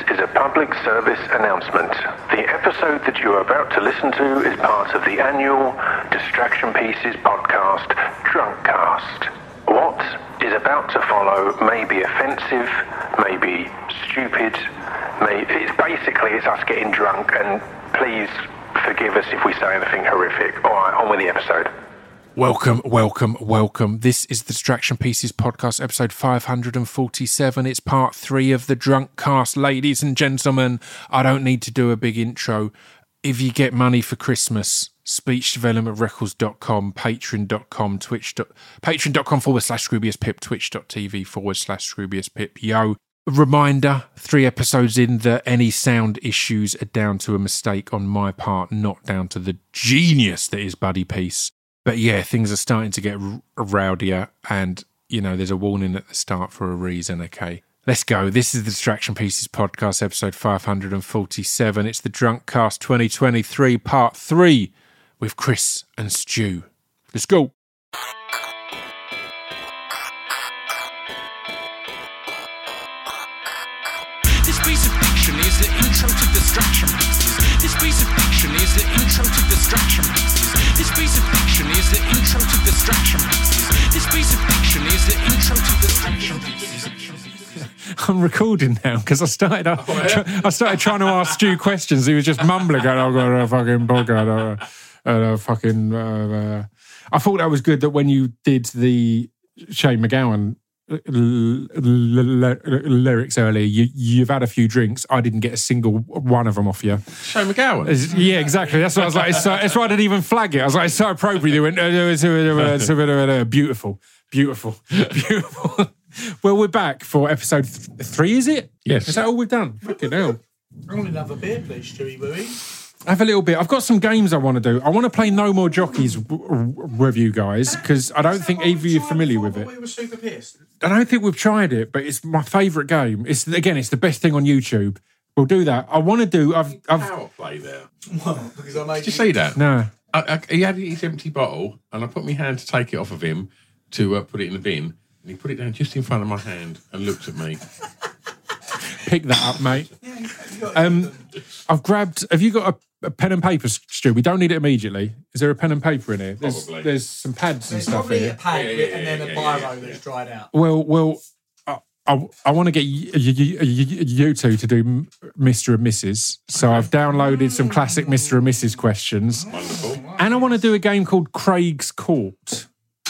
is a public service announcement. The episode that you are about to listen to is part of the annual Distraction Pieces podcast, Drunkcast. What is about to follow may be offensive, may be stupid, it's us getting drunk, and please forgive us if we say anything horrific. All right, on with the episode. Welcome. This is the Distraction Pieces podcast, episode 547. It's part 3 of the Drunk Cast. Ladies and gentlemen, I don't need to do a big intro. If you get money for Christmas, speechdevelopmentrecords.com, patreon.com, patreon.com/ScroobiusPip, twitch.tv/ScroobiusPip. Yo. Reminder, 3 episodes in, that any sound issues are down to a mistake on my part, not down to the genius that is Buddy Peace. But yeah, things are starting to get rowdier, and, you know, there's a warning at the start for a reason, okay? Let's go. This is the Distraction Pieces podcast, episode 547. It's the Drunk Cast 2023, part 3, with Chris and Stu. Let's go. This piece of fiction is the intro to Distraction Pieces. This piece of fiction is the intro to Distraction Pieces. This piece of fiction is the intro to Distraction Pieces. This piece of fiction is the intro to Distraction Pieces. I'm recording now because I started trying to ask Stu questions. He was just mumbling, going, I've got a fucking podcast. I thought that was good that when you did the Shane McGowan lyrics earlier, you've had a few drinks. I didn't get a single one of them off you. Shane McGowan? Yeah, exactly. That's what I was like. That's why I didn't even flag it. I was like, it's so appropriate. They went, beautiful. Well, we're back for episode 3, is it? Yes. Is that all we've done? Fucking hell. I want another beer, please, Stewie Wooey. Have a little bit. I've got some games I want to do. I want to play No More Jockeys with you guys, because I don't think either of you are familiar with it. We were super pissed. I don't think we've tried it, but it's my favourite game. It's the best thing on YouTube. We'll do that. I want to do... I've power play there. Well, because I made... Did you see that? No. He had his empty bottle, and I put my hand to take it off of him to put it in the bin, and he put it down just in front of my hand and looked at me. Pick that up, mate. I've grabbed... Have you got a pen and paper, Stu? We don't need it immediately. Is there a pen and paper in here? There's some pads and stuff probably here. a pad and then a biro that's dried out. Well, I want to get you two to do Mr. and Mrs. So I've downloaded some classic Mr. and Mrs. questions. Wonderful. And I want to do a game called Craig's Court.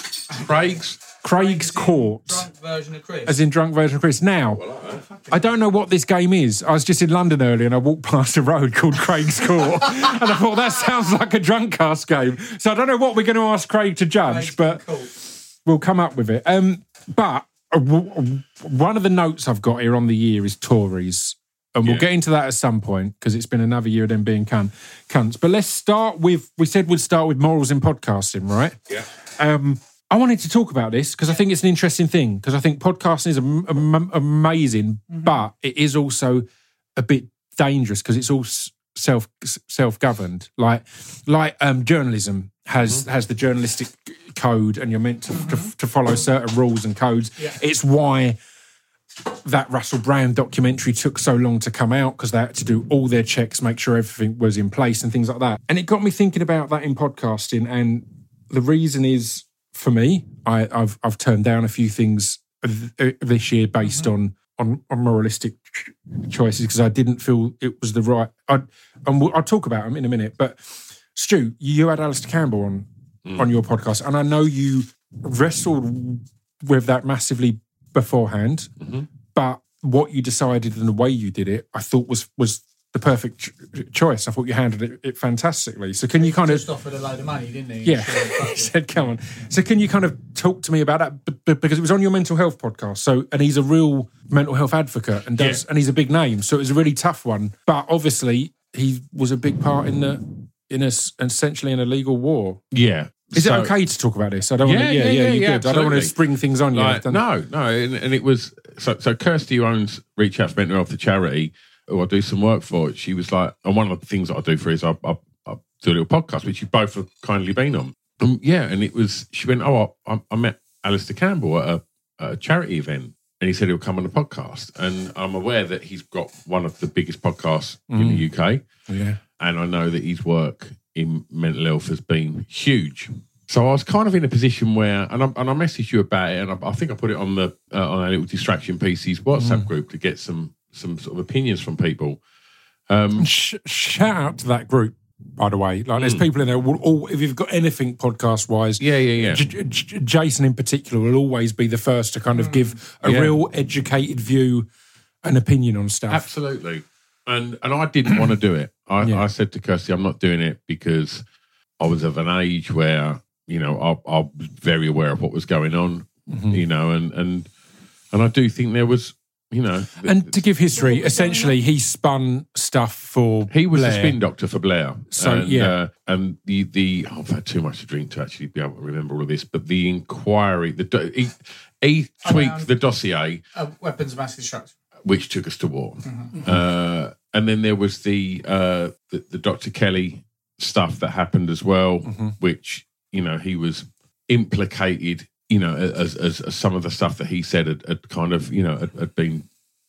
Craig's Court. Drunk version of Chris. As in drunk version of Chris. Now, I don't know what this game is. I was just in London earlier and I walked past a road called Craig's Court. And I thought, that sounds like a drunk cast game. So I don't know what we're going to ask Craig to judge, but we'll come up with it. But one of the notes I've got here on the year is Tories. And we'll get into that at some point, because it's been another year of them being cunts. But let's start with, we said we'd start with morals in podcasting, right? Yeah. I wanted to talk about this because I think it's an interesting thing, because I think podcasting is amazing, but it is also a bit dangerous because it's all self-governed. Like journalism has the journalistic code, and you're meant to follow certain rules and codes. Yeah. It's why that Russell Brand documentary took so long to come out, because they had to do all their checks, make sure everything was in place and things like that. And it got me thinking about that in podcasting, and the reason is, for me, I've turned down a few things this year based on moralistic choices, because I didn't feel it was the right... I'll talk about them in a minute, but Stu, you had Alistair Campbell on your podcast, and I know you wrestled with that massively beforehand, but what you decided and the way you did it, I thought was the perfect choice. I thought you handled it fantastically. So can you kind of... just offered a load of money, didn't he? Yeah, he said, come on. So can you kind of talk to me about that? Because it was on your mental health podcast. So, and he's a real mental health advocate and and he's a big name. So it was a really tough one. But obviously he was a big part in essentially an illegal war. Yeah. Is it okay to talk about this? I don't want to... Yeah, you're good. I don't want to spring things on you. No. And it was... So Kirsty, who owns Reach Out for Mental Health, the charity, who I do some work for, she was like... And one of the things that I do for her is I do a little podcast, which you both have kindly been on. And it was... She went, I met Alistair Campbell at a charity event. and he said he'll come on the podcast. And I'm aware that he's got one of the biggest podcasts in the UK. Yeah. And I know that his work in mental health has been huge. So I was kind of in a position where, and I messaged you about it, and I think I put it on on our little Distraction Pieces WhatsApp group to get some sort of opinions from people. Shout out to that group, by the way. Like, there's people in there. If you've got anything podcast wise, Jason in particular will always be the first to kind of give a real educated view and opinion on stuff. Absolutely. And I didn't want to do it. I said to Kirsty, I'm not doing it because I was of an age where, you know, I was very aware of what was going on, you know, and I do think there was, you know. And to give history, essentially, he spun stuff for He was Blair. a spin doctor for Blair. So, and the I've had too much to drink to actually be able to remember all of this, but the inquiry, he tweaked the dossier. Weapons of mass destruction. Which took us to war. And then there was the Dr. Kelly stuff that happened as well, which, you know, he was implicated, you know, as some of the stuff that he said had kind of, you know, had been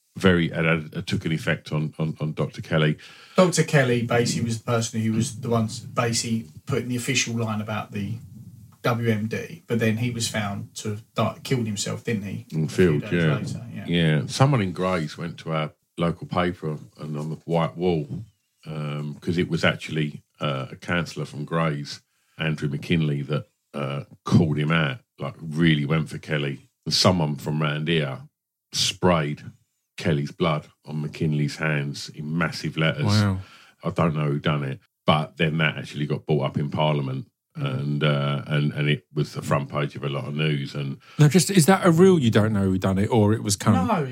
took an effect on Dr. Kelly. Dr. Kelly basically was the person who was the one basically putting the official line about the WMD, but then he was found to have killed himself, didn't he? In field, later, yeah. Someone in Grays went to our local paper and on the white wall, because it was actually a councillor from Grays, Andrew McKinley, that called him out, like really went for Kelly. And someone from round here sprayed Kelly's blood on McKinley's hands in massive letters. Wow. I don't know who done it, but then that actually got brought up in Parliament. And it was the front page of a lot of news. And No, is that a real you don't know who done it, or it was cunt? No,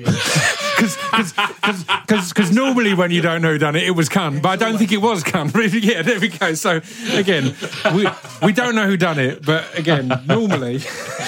Because normally when you don't know who done it, it was cunt. But I don't think it was cunt. Yeah, there we go. So again, we don't know who done it, but again, normally.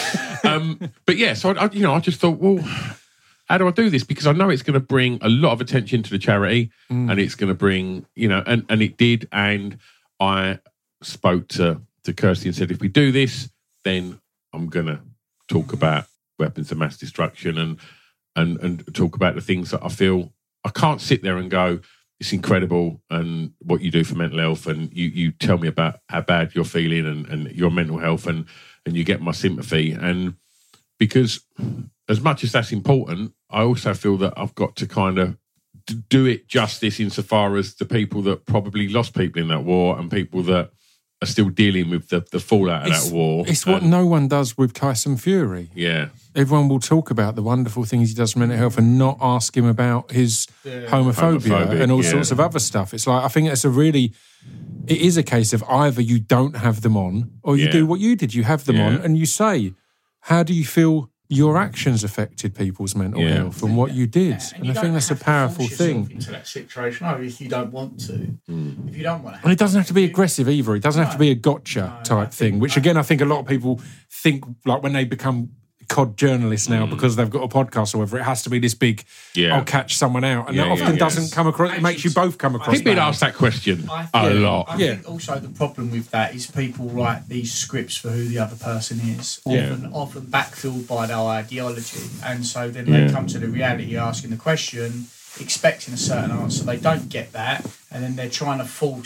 but yeah, so I just thought, well, how do I do this? Because I know it's going to bring a lot of attention to the charity, and it's going to bring, you know, and it did. And I spoke to Kirsty and said, if we do this, then I'm going to talk about weapons of mass destruction and talk about the things that I feel. I can't sit there and go, it's incredible and what you do for mental health, and you tell me about how bad you're feeling and your mental health, and you get my sympathy. And because as much as that's important, I also feel that I've got to kind of do it justice insofar as the people that probably lost people in that war and people that are still dealing with the fallout of that war. It's what no one does with Tyson Fury. Yeah. Everyone will talk about the wonderful things he does for mental health and not ask him about his homophobia and all sorts of other stuff. It's like, I think it is a case of either you don't have them on or you do what you did. You have them on and you say, how do you feel your actions affected people's mental health and what you did? And I think that's a powerful thing. Into that situation, if you don't want to, if you don't want to, and it doesn't have to be aggressive either. It doesn't have to be a gotcha type thing. Which again, I think a lot of people think, like when they become COD journalists now because they've got a podcast or whatever, it has to be this big. I'll catch someone out, and that often doesn't come across. It makes you both come across. He's been asked that question a lot. I think also the problem with that is people write these scripts for who the other person is, often backfilled by their ideology, and so then they come to the reality asking the question, expecting a certain answer. They don't get that, and then they're trying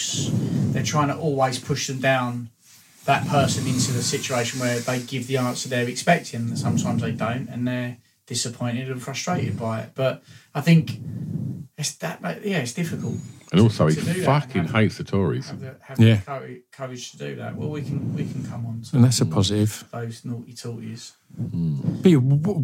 to always push them down that person into the situation where they give the answer they're expecting, and sometimes they don't, and they're disappointed and frustrated by it. But I think it's difficult. And also, he fucking hates the Tories. Have the courage to do that. Well, we can come on to, and that's a positive. Those naughty talties. But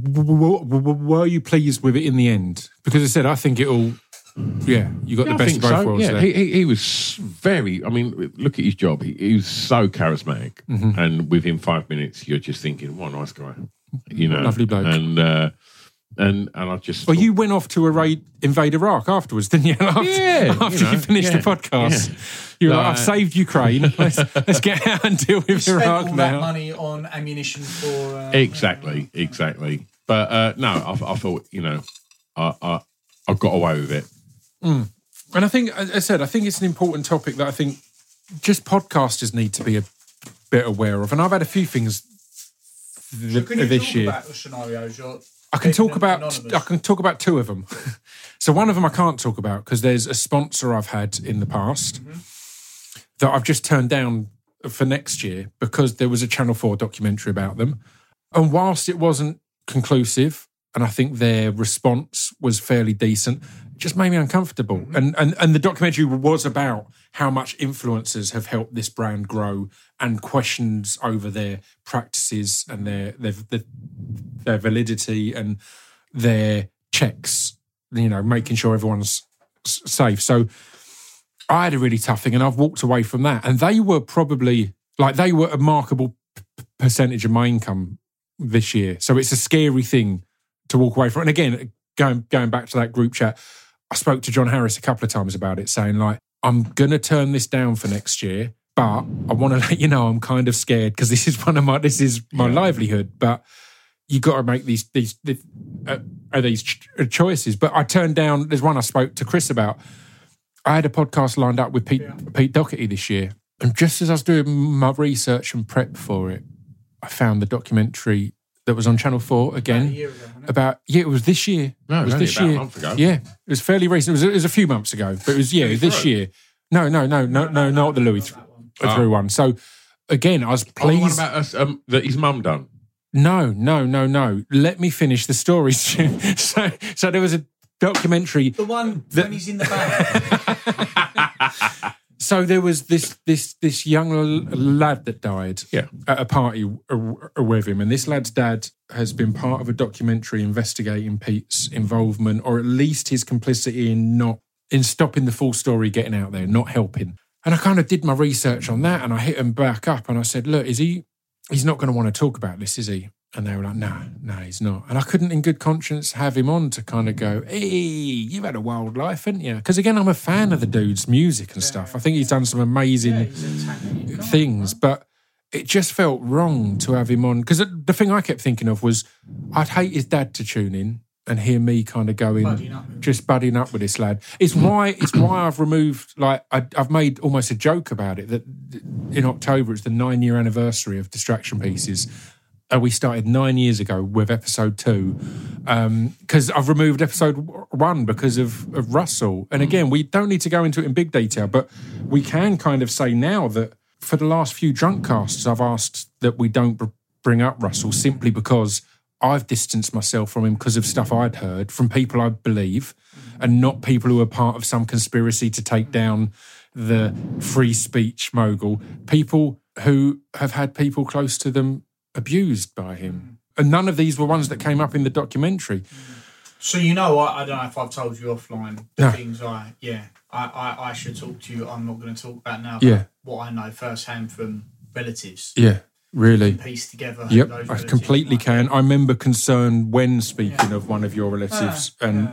were you pleased with it in the end? Because I said, I think it'll. Yeah, you got the best of both worlds there. He was very. I mean, look at his job. He was so charismatic, and within 5 minutes, you're just thinking, "What a nice guy," you know, lovely bloke. And I just. Well, you went off to invade Iraq afterwards, didn't you? After you finished the podcast, you were like, "I've saved Ukraine. Let's get out and deal with Iraq all now." That money on ammunition for exactly. But no, I thought, you know, I got away with it. And I think, as I said, I think it's an important topic that I think just podcasters need to be a bit aware of. And I've had a few things Can you this talk year. about the scenarios I can talk about anonymous. two of them. So one of them I can't talk about because there's a sponsor I've had in the past that I've just turned down for next year because there was a Channel 4 documentary about them. And whilst it wasn't conclusive, and I think their response was fairly decent, it just made me uncomfortable. And the documentary was about how much influencers have helped this brand grow and questions over their practices and their validity and their checks, making sure everyone's safe. So I had a really tough thing and I've walked away from that. And they were probably, they were a remarkable percentage of my income this year. So it's a scary thing to walk away from. And again, going back to that group chat, I spoke to John Harris a couple of times about it, saying I'm going to turn this down for next year, but I want to let you know I'm kind of scared because this is my livelihood. But you got to make these choices. But I turned down. There's one I spoke to Chris about. I had a podcast lined up with Pete Doherty this year, and just as I was doing my research and prep for it, I found the documentary that was on Channel 4 again. About a year ago, it was this year. No, it was this about year. a month ago. Yeah, it was fairly recent. It was a few months ago, but it was this year. No, not the Louis through one. So again, I was pleased. The one about that his mum done. No. Let me finish the story. So there was a documentary. The one when he's in the bag. So there was this young lad that died at a party with him, and this lad's dad has been part of a documentary investigating Pete's involvement, or at least his complicity in stopping the full story getting out there, not helping. And I kind of did my research on that, and I hit him back up, and I said, "Look, he's not going to want to talk about this, is he?" And they were like, no, he's not. And I couldn't in good conscience have him on to kind of go, hey, you've had a wild life, haven't you? Because again, I'm a fan of the dude's music and stuff. I think he's done some amazing things, but it just felt wrong to have him on. Because the thing I kept thinking of was I'd hate his dad to tune in and hear me kind of going, buddying up with this lad. It's why I've removed, I've made almost a joke about it, that in October, it's the 9-year anniversary of Distraction Pieces. We started 9 years ago with episode 2 because I've removed episode 1 because of Russell. And again, we don't need to go into it in big detail, but we can kind of say now that for the last few drunk casts, I've asked that we don't bring up Russell simply because I've distanced myself from him because of stuff I'd heard from people I believe and not people who are part of some conspiracy to take down the free speech mogul, people who have had people close to them abused by him. And none of these were ones that came up in the documentary. So I don't know if I've told you offline the things I should talk to you. I'm not going to talk about now. Yeah. What I know firsthand from relatives. Yeah, really. Piece together. Yep, I completely can. I remember concern when speaking of one of your relatives,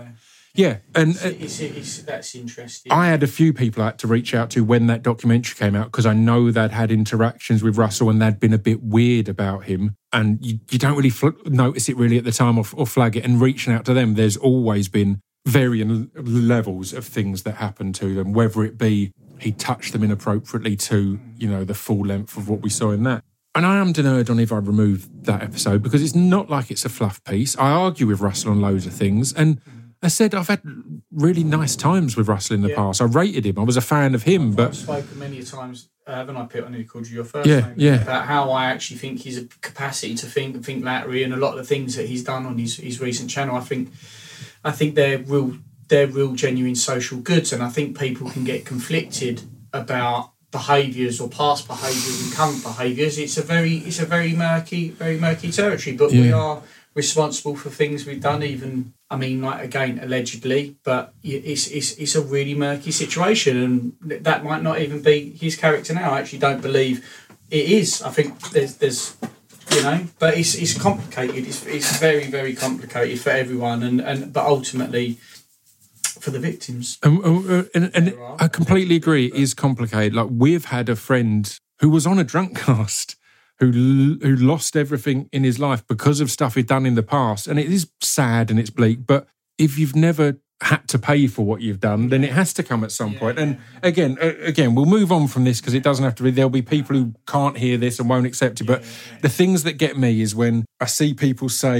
that's interesting. I had a few people I had to reach out to when that documentary came out because I know they'd had interactions with Russell and they'd been a bit weird about him, and you don't really notice it really at the time or flag it. And reaching out to them, there's always been varying levels of things that happen to them, whether it be he touched them inappropriately to the full length of what we saw in that. And I am denurred on if I remove that episode because it's not like it's a fluff piece. I argue with Russell on loads of things, and I said I've had really nice times with Russell in the past. I rated him. I was a fan of him. I've spoken many times, haven't I, Pete? I nearly called you your first name. About how I actually think he's a capacity to think laterally, and a lot of the things that he's done on his recent channel, I think they're real genuine social goods, and I think people can get conflicted about behaviours or past behaviours and current behaviours. It's a very murky territory, but we are responsible for things we've done, even, again, allegedly, but it's a really murky situation, and that might not even be his character now. I actually don't believe it is. I think there's but it's complicated. It's very, very complicated for everyone, but ultimately for the victims. And I completely agree, it is complicated. Like, we've had a friend who was on a drunk cast who lost everything in his life because of stuff he'd done in the past. And it is sad and it's bleak, but if you've never had to pay for what you've done, then it has to come at some point. And again, we'll move on from this because it doesn't have to be. There'll be people who can't hear this and won't accept it. But the things that get me is when I see people say,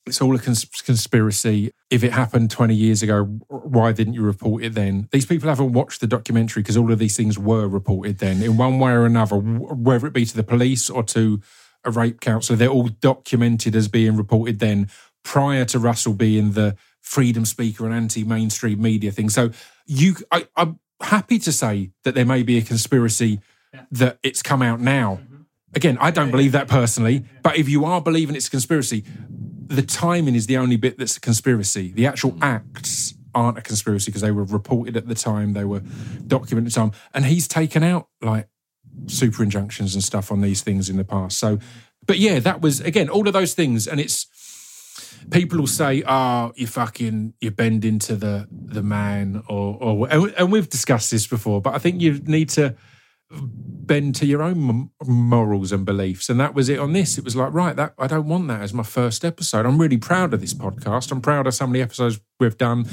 it's all a conspiracy. If it happened 20 years ago, why didn't you report it then? These people haven't watched the documentary because all of these things were reported then in one way or another, whether it be to the police or to a rape counsellor. They're all documented as being reported then prior to Russell being the freedom speaker and anti-mainstream media thing. So I'm happy to say that there may be a conspiracy that it's come out now. Again, I don't believe that personally, but if you are believing it's a conspiracy, the timing is the only bit that's a conspiracy. The actual acts aren't a conspiracy because they were reported at the time, they were documented at the time, and he's taken out like super injunctions and stuff on these things in the past. So, but yeah, that was, again, all of those things, and it's, people will say, you're bending to the man, and we've discussed this before, but I think you need to bend to your own morals and beliefs, and that was it on this. It was like, right, that I don't want that as my first episode. I'm really proud of this podcast. I'm proud of some of the episodes we've done.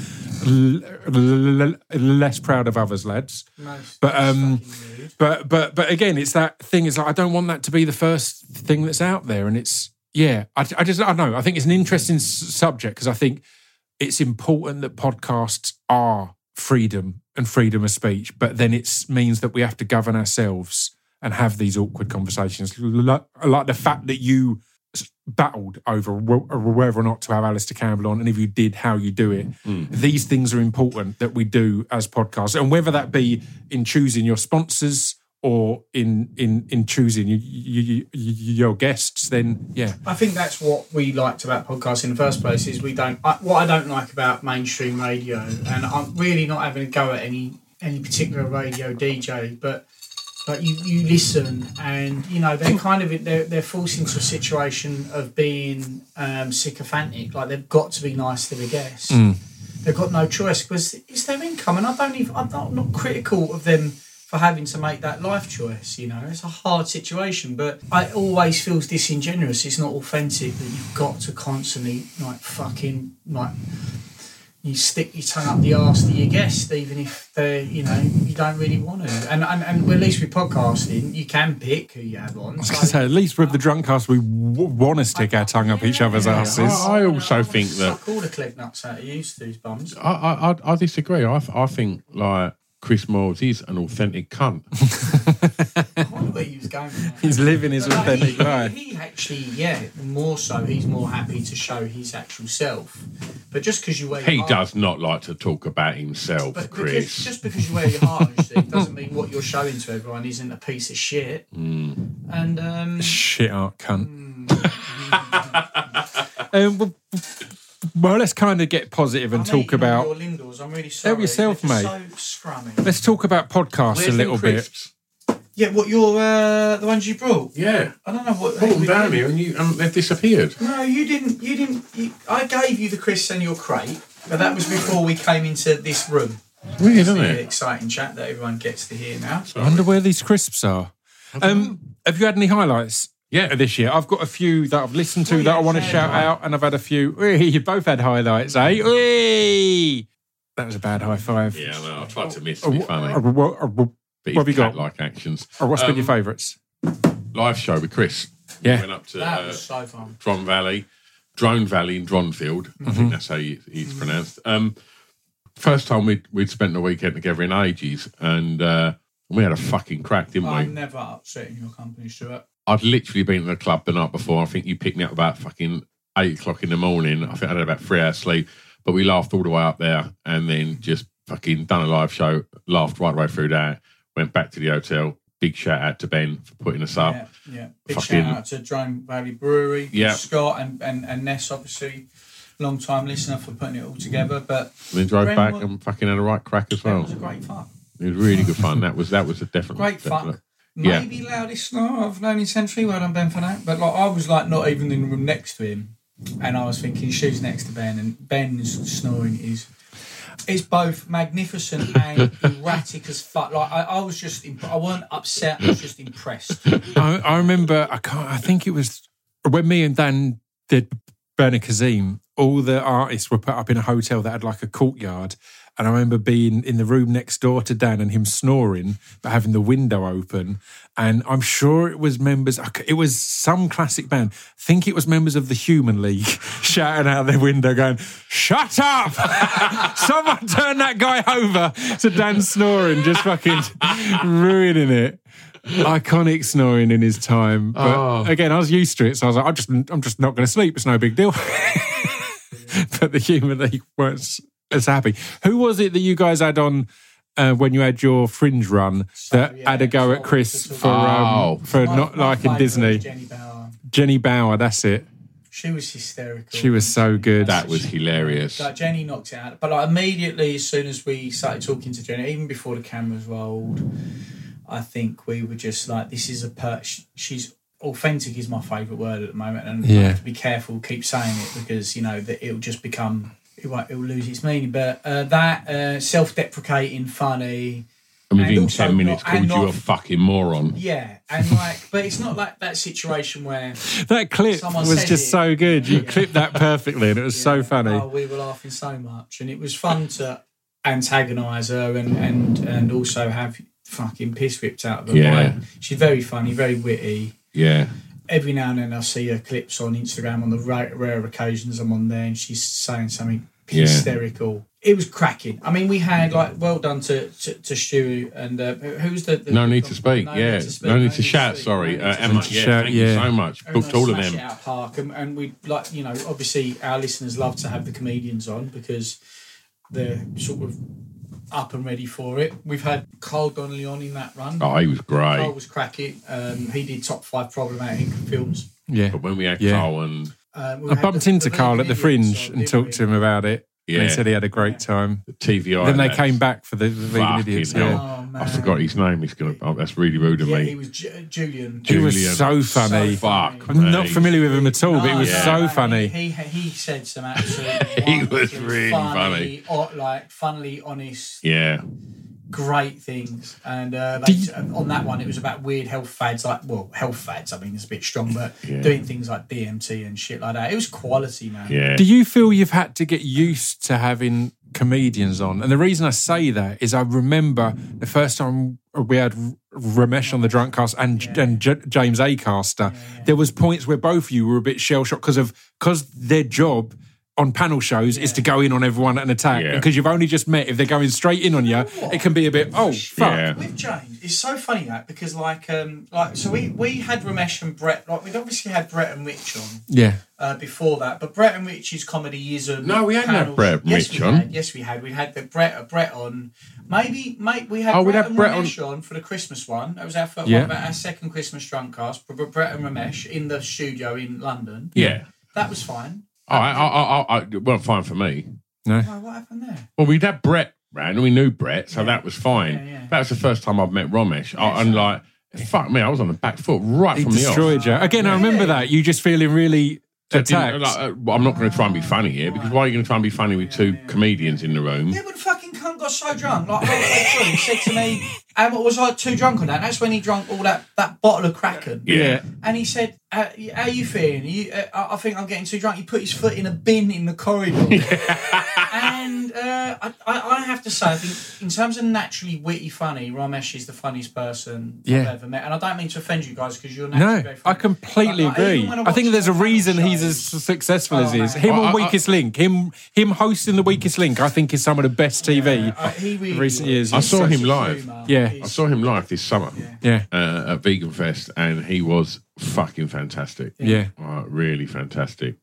Less proud of others, lads. Nice. But again, it's that thing. It's like, I don't want that to be the first thing that's out there, and it's I don't know. I think it's an interesting subject because I think it's important that podcasts are freedom and freedom of speech, but then it means that we have to govern ourselves and have these awkward conversations, like the fact that you battled over whether or not to have Alistair Campbell on, and if you did, how you do it. These things are important that we do as podcasts, and whether that be in choosing your sponsors or in choosing your guests, then I think that's what we liked about podcasts in the first place. Is what I don't like about mainstream radio, and I'm really not having a go at any particular radio DJ, but you listen, and they're kind of they're forced into a situation of being sycophantic. Like, they've got to be nice to the guests. They've got no choice because it's their income, and I'm not critical of them for having to make that life choice. It's a hard situation, but it always feels disingenuous. It's not authentic that you've got to constantly you stick your tongue up the arse to your guest, even if they you don't really want to. And at least with podcasting, you can pick who you have on. I was going to say, at least with the Drunkcast, we want to stick our tongue up each other's asses. I also think that all the clev nuts out of used to these bums. I disagree. I think like Chris Moores is an authentic cunt. I wonder where he was going with that. He's living his authentic life. He actually, more so, he's more happy to show his actual self. But just because you wear your He does not like to talk about himself, Chris. Just because you wear your heart on your sleeve doesn't mean what you're showing to everyone isn't a piece of shit. And shit art cunt. Well, let's kind of get positive and talk about. Your Lindors. I'm really sorry. Help yourself, mate. So scrummy. Let's talk about podcasts a little bit. Yeah, what your the ones you brought? Yeah, I don't know what. Brought them down here, and they've disappeared. No, you didn't. I gave you the crisps and your crate, but that was before we came into this room. Weird, isn't it? Exciting chat that everyone gets to hear now. I wonder where these crisps are. Have you had any highlights? Yeah, this year I've got a few that I've listened to that I want to shout out, and I've had a few. You both had highlights, eh? That was a bad high five. Yeah, no, I tried to miss. To be funny. What have you got? Like actions. Or what's been your favourites? Live show with Chris. Yeah, we went up to that was so fun. Drone Valley in Dronfield. I think that's how it's pronounced. First time we'd spent the weekend together in ages, and we had a fucking crack, didn't we? I'm never upset in your company, Stuart. I'd literally been to the club the night before. I think you picked me up about fucking 8 o'clock in the morning. I think I had about 3 hours sleep, but we laughed all the way up there, and then just fucking done a live show, laughed right the way through that, went back to the hotel. Big shout out to Ben for putting us up. Yeah. Big shout out to Drone Valley Brewery, Scott and Ness, obviously, long time listener, for putting it all together. But then drove back and fucking had a right crack as well. It was a great fun. It was really good fun. That was a definite great fun. Maybe loudest snore I've known in Century. Well done, Ben, for that. But I was not even in the room next to him, and I was thinking shoes next to Ben, and Ben's snoring is both magnificent and erratic as fuck. I was just, I weren't upset. I was just impressed. I remember. I think it was when me and Dan did Bernard Kazim. All the artists were put up in a hotel that had like a courtyard. And I remember being in the room next door to Dan and him snoring, but having the window open. And I'm sure it was it was some classic band. I think it was members of the Human League shouting out their window going, "Shut up! Someone turn that guy over," to Dan snoring, just fucking ruining it. Iconic snoring in his time. But again, I was used to it, so I was like, I'm just not going to sleep. It's no big deal. But the Human League weren't as happy. Who was it that you guys had on when you had your Fringe run that had a go at Chris for not liking Disney? Jenny Bauer, that's it. She was hysterical. She was so good. That was hilarious. Like Jenny knocked it out. But like immediately, as soon as we started talking to Jenny, even before the cameras rolled, I think we were just like, this is she's authentic is my favourite word at the moment, and I have to be careful, keep saying it, because that it'll just become, it'll lose its meaning. But that self-deprecating, funny. And within 10 minutes called you a fucking moron. Yeah, and but it's not like that situation where that clip was just so good. You clipped that perfectly, and it was so funny. Oh, we were laughing so much, and it was fun to antagonise her and also have fucking piss ripped out of her. Yeah. She's very funny, very witty. Yeah. Every now and then I see her clips on Instagram on the rare occasions I'm on there, and she's saying something hysterical. It was cracking. I mean, we had well done to Stu and who's the No Need to Speak. No Need to Shout. Sorry, Emma. Thank you so much. Booked all of them. Out of park, and we obviously our listeners love to have the comedians on because they're sort of up and ready for it. We've had Carl Donnelly on in that run. Oh, he was great. Carl was cracking. He did top 5 problematic films. Yeah. But when we had Carl and... I bumped into Carl at the Fringe and talked to him about it. Yeah. And he said he had a great time. The TVI. Then they came back for the Vegan Idiots. Oh, I forgot his name. That's really rude of me. He was Julian. He was so funny. I'm not familiar with him at all, but he was so funny. He said some absolutely he was really funny. Funnily honest. Yeah. Great things. And on that one, it was about weird health fads. Health fads, I mean, it's a bit strong, but doing things like DMT and shit like that. It was quality, man. Yeah. Do you feel you've had to get used to having comedians on? And the reason I say that is I remember the first time we had Ramesh on the Drunk Cast and James Acaster, there was points where both of you were a bit shell-shocked because their job on panel shows is to go in on everyone and attack. Because you've only just met, if they're going straight in on you, it can be a bit, fuck. Yeah. With James, it's so funny that because so we had Ramesh and Brett, we'd obviously had Brett and Rich on. Yeah. Before that, but Brett and Rich's comedy is a no, we hadn't had Brett and Rich on. Yes, we had. We had the Brett on. Maybe we had Brett and Ramesh on for the Christmas one. That was our second Christmas Drunk Cast. Brett and Ramesh in the studio in London. Yeah, that was fine. It wasn't fine for me. No. What happened there? Well, we'd had Brett round and we knew Brett, so that was fine. Yeah. That was the first time I've met Ramesh. Fuck me, I was on the back foot from the off. He destroyed you. Again, I remember that. You just feeling really attacked. I'm not going to try and be funny here, because why are you going to try and be funny with two comedians in the room? Yeah, but the fucking cunt got so drunk. He said to me, was I too drunk on that? That's when he drank all that bottle of Kraken. Yeah. And he said, how are you feeling? I think I'm getting too drunk. He put his foot in a bin in the corridor. And I have to say, I think in terms of naturally witty funny, Ramesh is the funniest person I've ever met. And I don't mean to offend you guys because you're naturally very funny. I completely agree. I think there's a reason he's as successful as he is. Him on Weakest Link, him hosting the Weakest Link, I think is some of the best TV really recent years. I saw him live. I saw him live this summer at Vegan Fest, and he was fucking fantastic. Yeah. Really fantastic.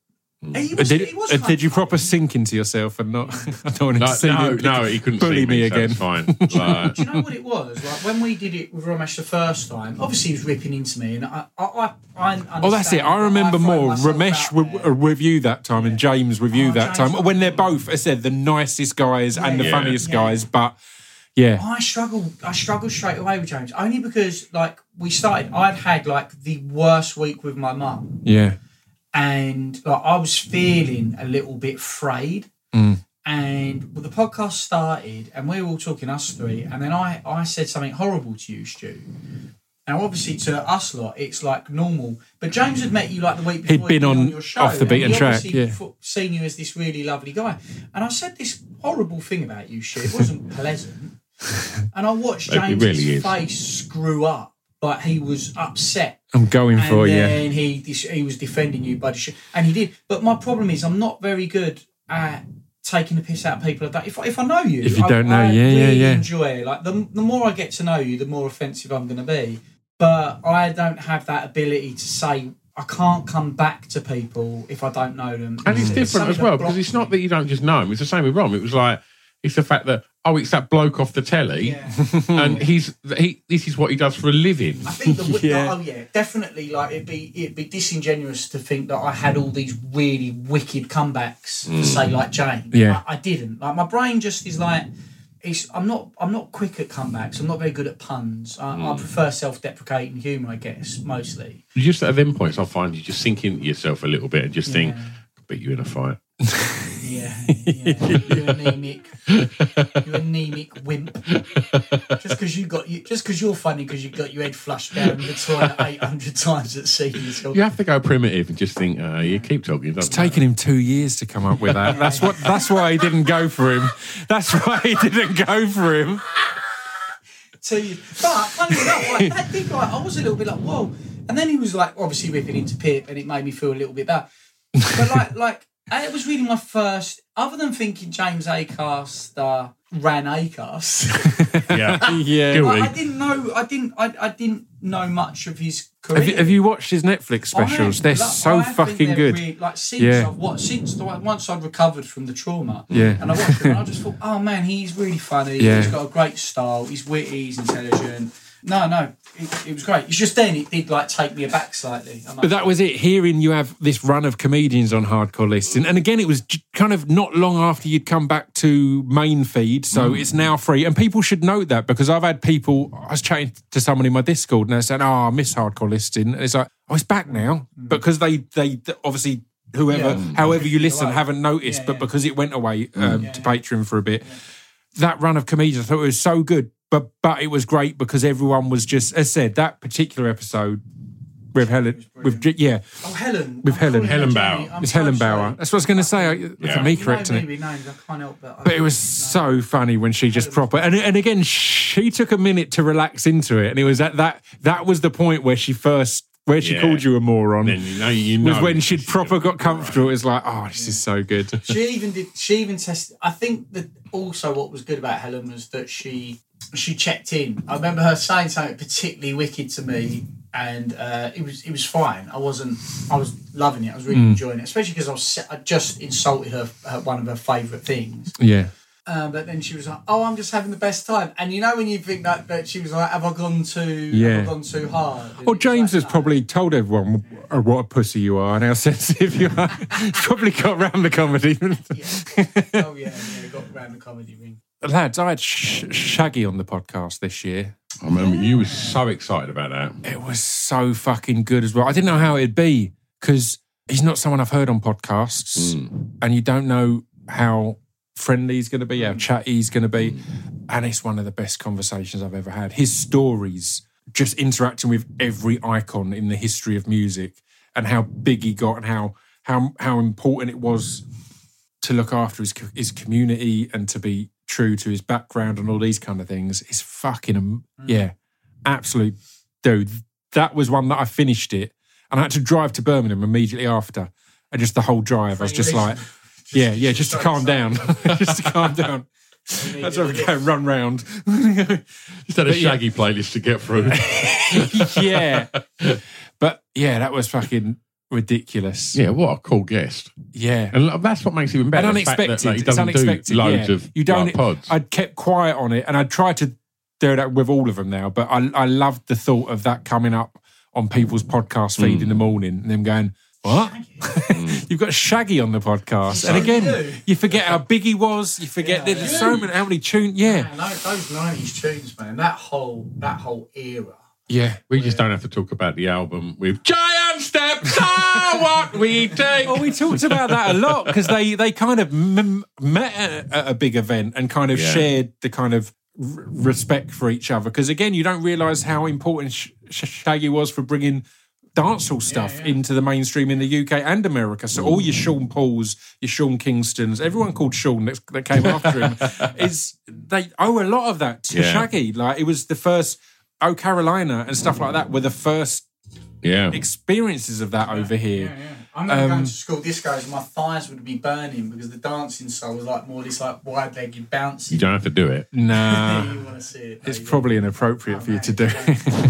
Did you proper sink into yourself and not? I don't want to see him. No, he couldn't bully see me again. That's fine. Do you know what it was? Like when we did it with Ramesh the first time, obviously he was ripping into me, and I oh, that's it. I remember more. Ramesh with you that time, and James with you that time. When they're both, as I said, the nicest guys and the funniest guys, but. Yeah, I struggled straight away with James, only because I'd had the worst week with my mum. Yeah. And I was feeling a little bit frayed. And the podcast started and we were all talking, us three, and then I said something horrible to you, Stu. Now, obviously, to us lot, it's like normal. But James had met you like the week before. He'd been on your show, Off the Beaten Track, yeah. Seen you as this really lovely guy. And I said this horrible thing about you, shit. It wasn't pleasant. And I watched James's face screw up. Like he was upset. I'm going for you. And he was defending you, buddy. And he did. But my problem is I'm not very good at taking the piss out of people. If I know you, if you don't know, I yeah. enjoy it. Like the more I get to know you, the more offensive I'm going to be. But I don't have that ability to say I can't come back to people if I don't know them. And it's different as well because it's not that you don't just know them. It's the same with Rom. It was like it's the fact that it's that bloke off the telly, and this is what he does for a living. I think definitely. Like it'd be disingenuous to think that I had all these really wicked comebacks to say like James. Yeah, I didn't. Like my brain just is like. I'm not quick at comebacks. I'm not very good at puns. I prefer self-deprecating humour, I guess, mostly. Just at them points, I find you just sink into yourself a little bit and just think, I bet you in a fight. Yeah. You're anemic wimp. Just because you're funny because you got your head flushed down the toilet 800 times at sea. You have to go primitive and just think, you keep talking. It's taken him 2 years to come up with that. That's why he didn't go for him. That's why he didn't go for him. 2 years. But funny enough, that did I was a little bit like, whoa. And then he was like, obviously ripping into Pip, and it made me feel a little bit bad. But like. It was really my first, other than thinking James Acaster ran Acast. I didn't know much of his career. Have you watched his Netflix specials? They're so fucking good. Once I'd recovered from the trauma, and I watched them, and I just thought, oh man, he's really funny. Yeah. He's got a great style. He's witty. He's intelligent. No, it was great. It's just then it did take me aback slightly. But that was it. Hearing you have this run of comedians on Hardcore Lists, and again, it was kind of not long after you'd come back to main feed, so it's now free. And people should note that because I've had people. I was chatting to someone in my Discord, and they're saying, "I miss Hardcore Listing." And it's like, it's back now because they obviously. However you listen, haven't noticed, but because it went away to Patreon for a bit, that run of comedians, I thought it was so good. But it was great because everyone was just, as said, that particular episode with Helen, Helen Bauer. It's Helen Bauer. That's what I was going to say. For me correcting it. I can't help but it was so funny when she just proper and again she took a minute to relax into it, and it was that was the point where she called you a moron. Then you know was when she'd proper got comfortable. It was like, this is so good. She even tested. I think that also what was good about Helen was that she checked in. I remember her saying something particularly wicked to me, and it was fine. I was loving it. I was really enjoying it, especially because I just insulted her one of her favourite things. Yeah. But then she was like, I'm just having the best time. And you know when you think that she was like, have I gone too hard? And well, James has probably told everyone what a pussy you are and how sensitive you are. He's probably got round the comedy. Got round the comedy ring. Lads, I had Shaggy on the podcast this year. I remember you were so excited about that. It was so fucking good as well. I didn't know how it'd be because he's not someone I've heard on podcasts, and you don't know how friendly he's going to be, how chatty he's going to be, and it's one of the best conversations I've ever had. His stories, just interacting with every icon in the history of music, and how big he got, and how important it was to look after his community and to be true to his background and all these kind of things. It's fucking absolute dude. That was one that I finished it, and I had to drive to Birmingham immediately after, and just the whole drive I was just like. Just to calm down. Just to calm down. That's where we go, run round. Just had a Shaggy playlist to get through. But that was fucking ridiculous. Yeah, what a cool guest. Yeah. And that's what makes it even better. And unexpected. He doesn't do loads of pods. I'd kept quiet on it, and I'd tried to do that with all of them now, but I loved the thought of that coming up on people's podcast feed in the morning and them going, what? You've got Shaggy on the podcast. And again, you forget how big he was. You forget there's so many, how many tunes. Yeah. Man, those 90s tunes, man. That whole era. Yeah. We just don't have to talk about the album with Giant Steps Are What We Take. Well, we talked about that a lot because they kind of met at a big event and kind of shared the kind of respect for each other. Because again, you don't realise how important Shaggy was for bringing dancehall stuff into the mainstream in the UK and America. So all your Sean Pauls, your Sean Kingstons, everyone called Sean that came after him, they owe a lot of that to Shaggy. Like, it was the first Oh Carolina and stuff like that were the first experiences of that over here. I remember going to school discos, my thighs would be burning because the dancing style was like more this like wide-legged bouncy. You don't have to do it. Nah. You want to see it. It's probably inappropriate for you to do.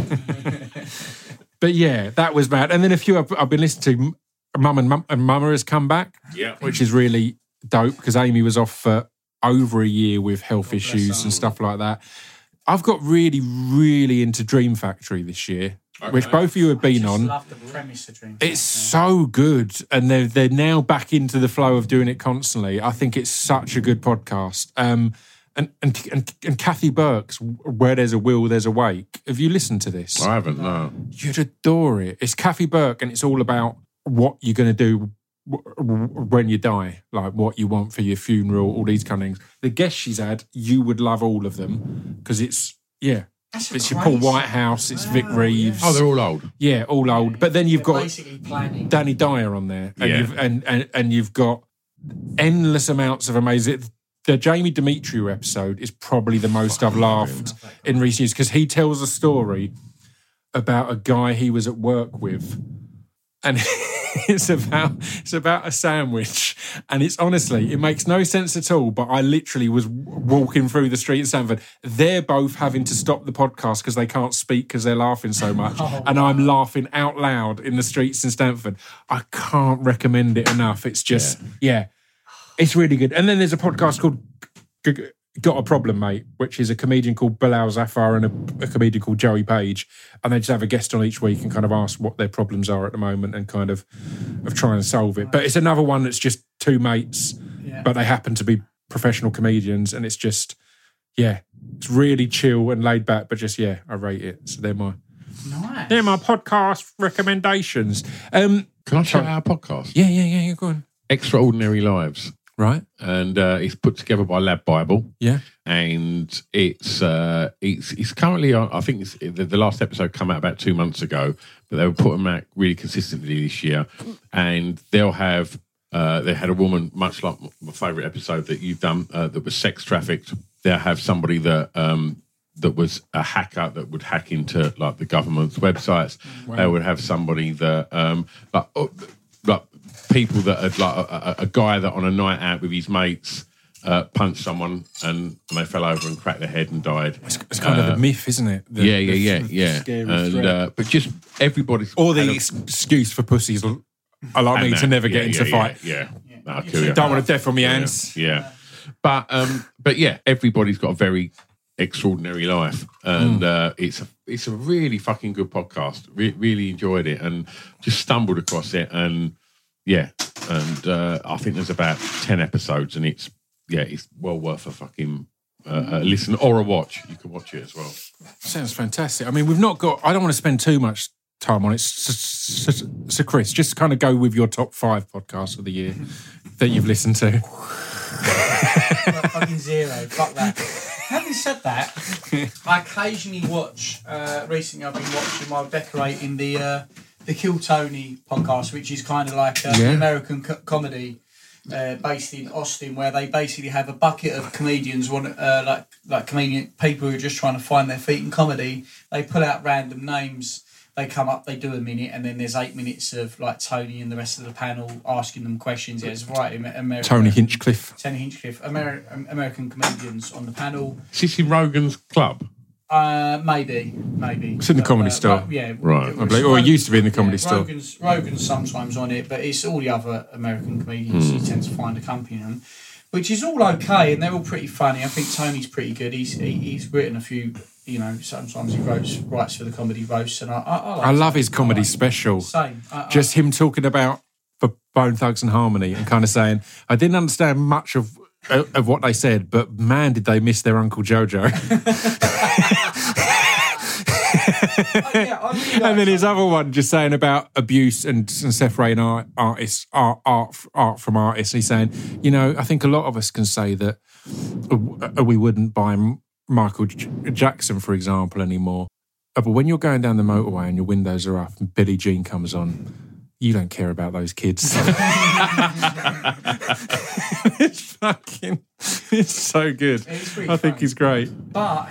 But yeah, that was bad. And then a few I've been listening to. Mama has come back, which is really dope because Amy was off for over a year with health issues and stuff like that. I've got really, really into Dream Factory this year. Which both of you have been on. Love the premise of Dream Factory. It's so good, and they're now back into the flow of doing it constantly. I think it's such a good podcast. And Kathy Burke's Where There's a Will, There's a Wake. Have you listened to this? I haven't. No. You'd adore it. It's Kathy Burke, and it's all about what you're going to do when you die, like what you want for your funeral, all these kind of things. The guests she's had, you would love all of them because it's it's your Paul Whitehouse, it's Vic Reeves. Oh, they're all old. Yeah, all old. But then you've got basically Danny Dyer on there, and you've got endless amounts of amazing. The Jamie Demetriou episode is probably the most I've laughed in recent years because he tells a story about a guy he was at work with, and it's about a sandwich, and it's honestly, it makes no sense at all, but I literally was walking through the street in Stamford. They're both having to stop the podcast because they can't speak because they're laughing so much, and I'm laughing out loud in the streets in Stamford. I can't recommend it enough. It's just, it's really good. And then there's a podcast called Got a Problem, Mate, which is a comedian called Bilal Zafar and a comedian called Joey Page, and they just have a guest on each week and kind of ask what their problems are at the moment and kind of try and solve it. But it's another one that's just two mates, but they happen to be professional comedians, and it's just, it's really chill and laid back, but just, I rate it. So they're my podcast recommendations. Can I shout out our podcast? Yeah, go on. Extraordinary Lives. Right, and it's put together by Lab Bible. Yeah, and it's currently on. I think the last episode came out about 2 months ago, but they were putting them out really consistently this year. And they'll have they had a woman, much like my favourite episode that you've done, that was sex trafficked. They'll have somebody that that was a hacker that would hack into like the government's websites. Wow. They would have somebody that like people that had like a guy that on a night out with his mates punched someone and they fell over and cracked their head and died. It's kind of the myth, isn't it? Yeah. And but just everybody's or the excuse for pussies like me to never get into fight. Yeah. I'll kill you. Don't want to death on my hands. Yeah. But everybody's got a very extraordinary life, and it's a really fucking good podcast. Really enjoyed it and just stumbled across it, and I think there's about 10 episodes, and it's well worth a fucking listen or a watch. You can watch it as well. Sounds fantastic. I mean, we've not got. I don't want to spend too much time on it. So Chris, just kind of go with your top 5 podcasts of the year that you've listened to. Fucking zero. Fuck that. Having said that, I occasionally watch. Recently, I've been watching while decorating the Kill Tony podcast, which is kind of like an American comedy based in Austin, where they basically have a bucket of comedians, like comedian people who are just trying to find their feet in comedy. They pull out random names. They come up, they do a minute, and then there's 8 minutes of like Tony and the rest of the panel asking them questions. Yeah, it's right. Tony Hinchcliffe, American comedians on the panel. Is this in Rogan's club? Maybe. It's in the Comedy Store. Right. Or it used to be in the Comedy Store. Rogan's sometimes on it, but it's all the other American comedians you tend to find accompanying them, which is all okay, and they're all pretty funny. I think Tony's pretty good. He's written a few. You know, sometimes he writes for the comedy roasts, and I love his comedy special. Same. Just him talking about the Bone Thugs and Harmony and kind of saying, I didn't understand much of what they said, but man, did they miss their Uncle Jojo. And then his other one just saying about abuse and separating art from artists. He's saying, I think a lot of us can say that we wouldn't buy Michael Jackson, for example, anymore. But when you're going down the motorway and your windows are up and Billie Jean comes on, you don't care about those kids. It's so good. I think he's great. But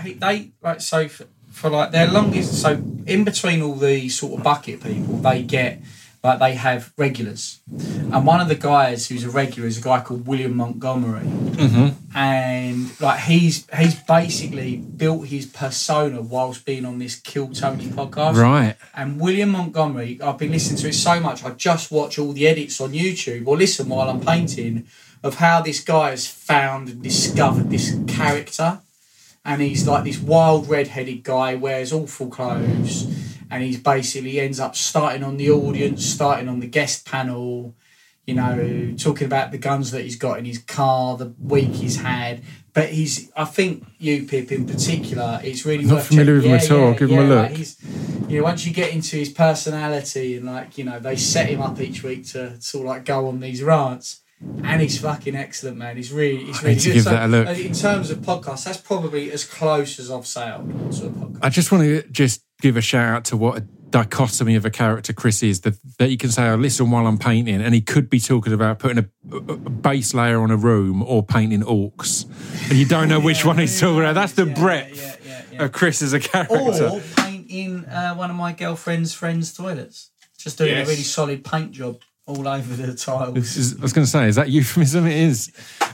their longest, so in between all the sort of bucket people, they have regulars. And one of the guys who's a regular is a guy called William Montgomery. Mm-hmm. And like he's basically built his persona whilst being on this Kill Tony podcast. Right. And William Montgomery, I've been listening to it so much, I just watch all the edits on YouTube or listen while I'm painting of how this guy has found and discovered this character. And he's like this wild red-headed guy, wears awful clothes, and he's basically ends up starting on the audience, starting on the guest panel, you know, talking about the guns that he's got in his car, the week he's had. But I think you, Pip, in particular, it's really I'm not familiar with him at all. Give him a look. Like once you get into his personality and they set him up each week to sort of like go on these rants. And he's fucking excellent, man. He's really I need good. to give that a look. In terms of podcasts, that's probably as close as I've sailed to a podcast. I just want to give a shout out to what a dichotomy of a character Chris is. That you can say, I listen while I'm painting, and he could be talking about putting a base layer on a room or painting orcs. And you don't know which one he's talking about. That's the breadth of Chris as a character. Or painting one of my girlfriend's friends' toilets. Just doing a really solid paint job all over the tiles. I was going to say, is that euphemism? It is.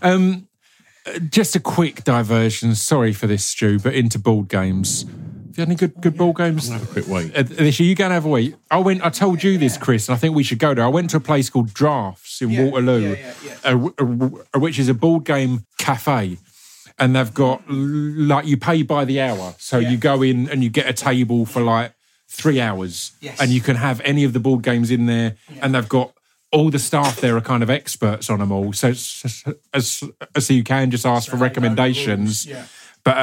Just a quick diversion. Sorry for this, Stu, but into board games. Have you had any good board games? I'll have a quick wait. This year, you go and have a wait. I told you this, Chris, and I think we should go there. I went to a place called Drafts in Waterloo, which is a board game cafe. And they've got, like, you pay by the hour. So you go in and you get a table for, like, 3 hours. Yes. And you can have any of the board games in there. Yeah. And they've got all the staff there are kind of experts on them all. So you can just ask for recommendations. Yeah. But,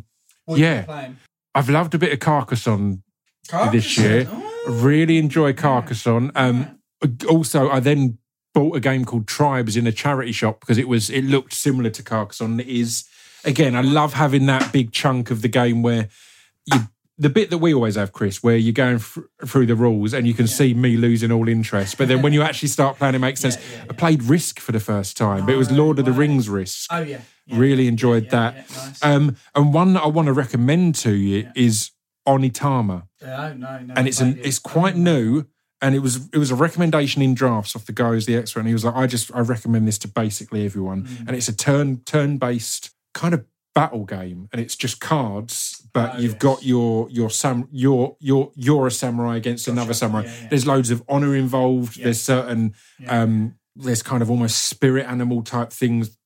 I've loved a bit of Carcassonne this year. Oh. Really enjoy Carcassonne. Also, I then bought a game called Tribes in a charity shop because it looked similar to Carcassonne. It is, again, I love having that big chunk of the game where the bit that we always have, Chris, where you're going through the rules and you can see me losing all interest. But then when you actually start playing, it makes sense. I played Risk for the first time, but it was Lord of the Rings Risk. Oh, yeah. Really enjoyed that. Nice. And one that I want to recommend to you is Onitama. No. And it's quite new. And it was a recommendation in Drafts off the guy who's the expert. And he was like, I recommend this to basically everyone. And it's a turn-based kind of battle game. And it's just cards, but you've got you're a samurai against another samurai. There's loads of honor involved. There's certain there's kind of almost spirit animal type things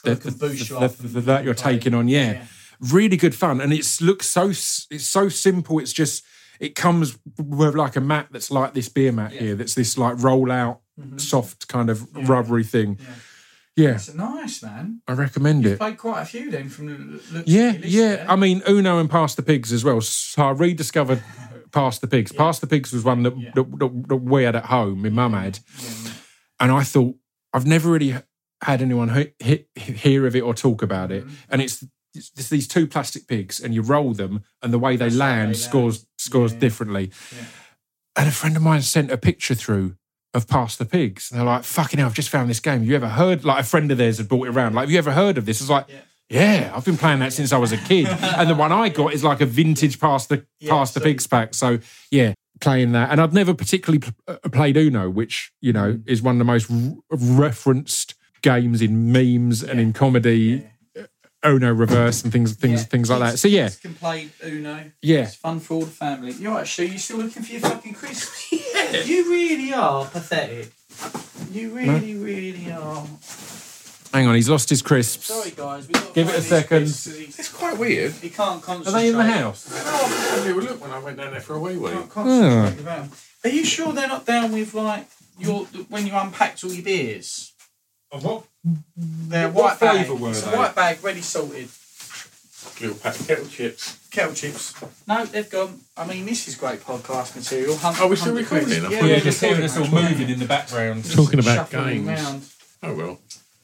that you're taking on. Really good fun. And it's so simple. It's just it comes with like a mat that's like this beer mat here. That's this like roll out soft kind of rubbery thing. Yeah. It's nice, man. I recommend You've it. played quite a few then from the looks of Yeah. your list there. I mean, Uno and Pass the Pigs as well. So I rediscovered Pass the Pigs. Pass the Pigs was one that we had at home, my mum had. And I thought, I've never really had anyone hear of it or talk about it. And it's these two plastic pigs and you roll them and the way they land scores differently. Yeah. And a friend of mine sent a picture through of Pass the Pigs. And they're like, fucking hell, I've just found this game. You ever heard? Like a friend of theirs had brought it around. Like, have you ever heard of this? I was like, yeah, I've been playing that since I was a kid. And the one I got is like a vintage Pass the Pigs pack. So yeah, playing that. And I've never particularly played Uno, which, you know, is one of the most referenced games in memes and in comedy. Uno reverse and things like that. So yeah, kids can play Uno. Yeah, it's fun for all the family. You're right, Stu. You still looking for your fucking crisps? Yeah, you really are pathetic. You really are. Hang on, he's lost his crisps. Sorry, guys. We've got to give it a second. It's quite weird. He can't concentrate. Are they in the house? No, I didn't even look when I went down there for a wee week. Can't concentrate about them. Are you sure they're not down with like when you unpacked all your beers? Of what? They're what white bag. flavour were It's they? a white bag, ready salted. Little pack of kettle chips. Kettle chips. No, they've gone. I mean, this is great podcast material. We're still recording? Yeah, just hearing us all moving in the background. Talking about Shuffling games. around. Oh, well.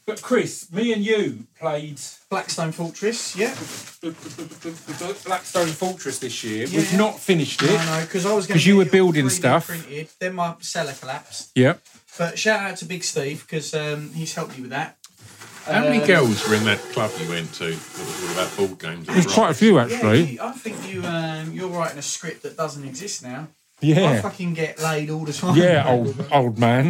But Chris, me and you played Blackstone Fortress, yeah. the Blackstone Fortress this year. Yeah. We've not finished it. I know, because I was going 'Cause you were building stuff. Printed, then my cellar collapsed. Yep. But shout out to Big Steve, because he's helped me with that. How many girls were in that club you went to that was all about board games? There's quite a few, actually. Yeah, I think you're writing a script that doesn't exist now. I Yeah. fucking get laid all the time. Yeah, old man.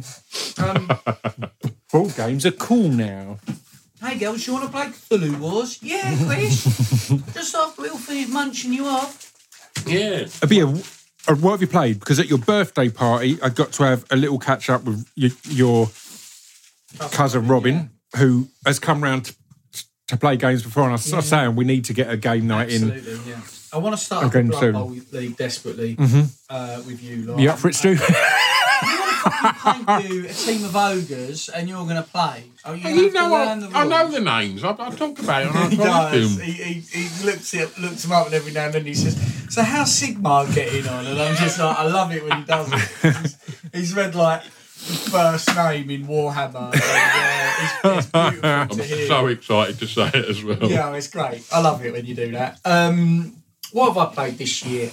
Board games are cool now. Hey girls, you want to play Cthulhu Wars? Yeah, Chris. Just after we all finish munching you off. Yeah. What have you played? Because at your birthday party, I got to have a little catch up with your cousin Robin, who has come round to play games before, and I was saying we need to get a game night in. Absolutely, yeah. I want to start Again a Blood soon. Bowl League desperately with you. Like, You up for it, Stu? I paint you a team of ogres and you're going to play. Oh, You know what? I know the names. I talk about it and He I does. them. He looks them up, and every now and then he says, "So how's Sigmar getting on?" And I'm just like, I love it when he does it. He's read like the first name in Warhammer. And, it's beautiful I'm to hear. so excited to say it as well. Yeah, it's great. I love it when you do that. What have I played this year?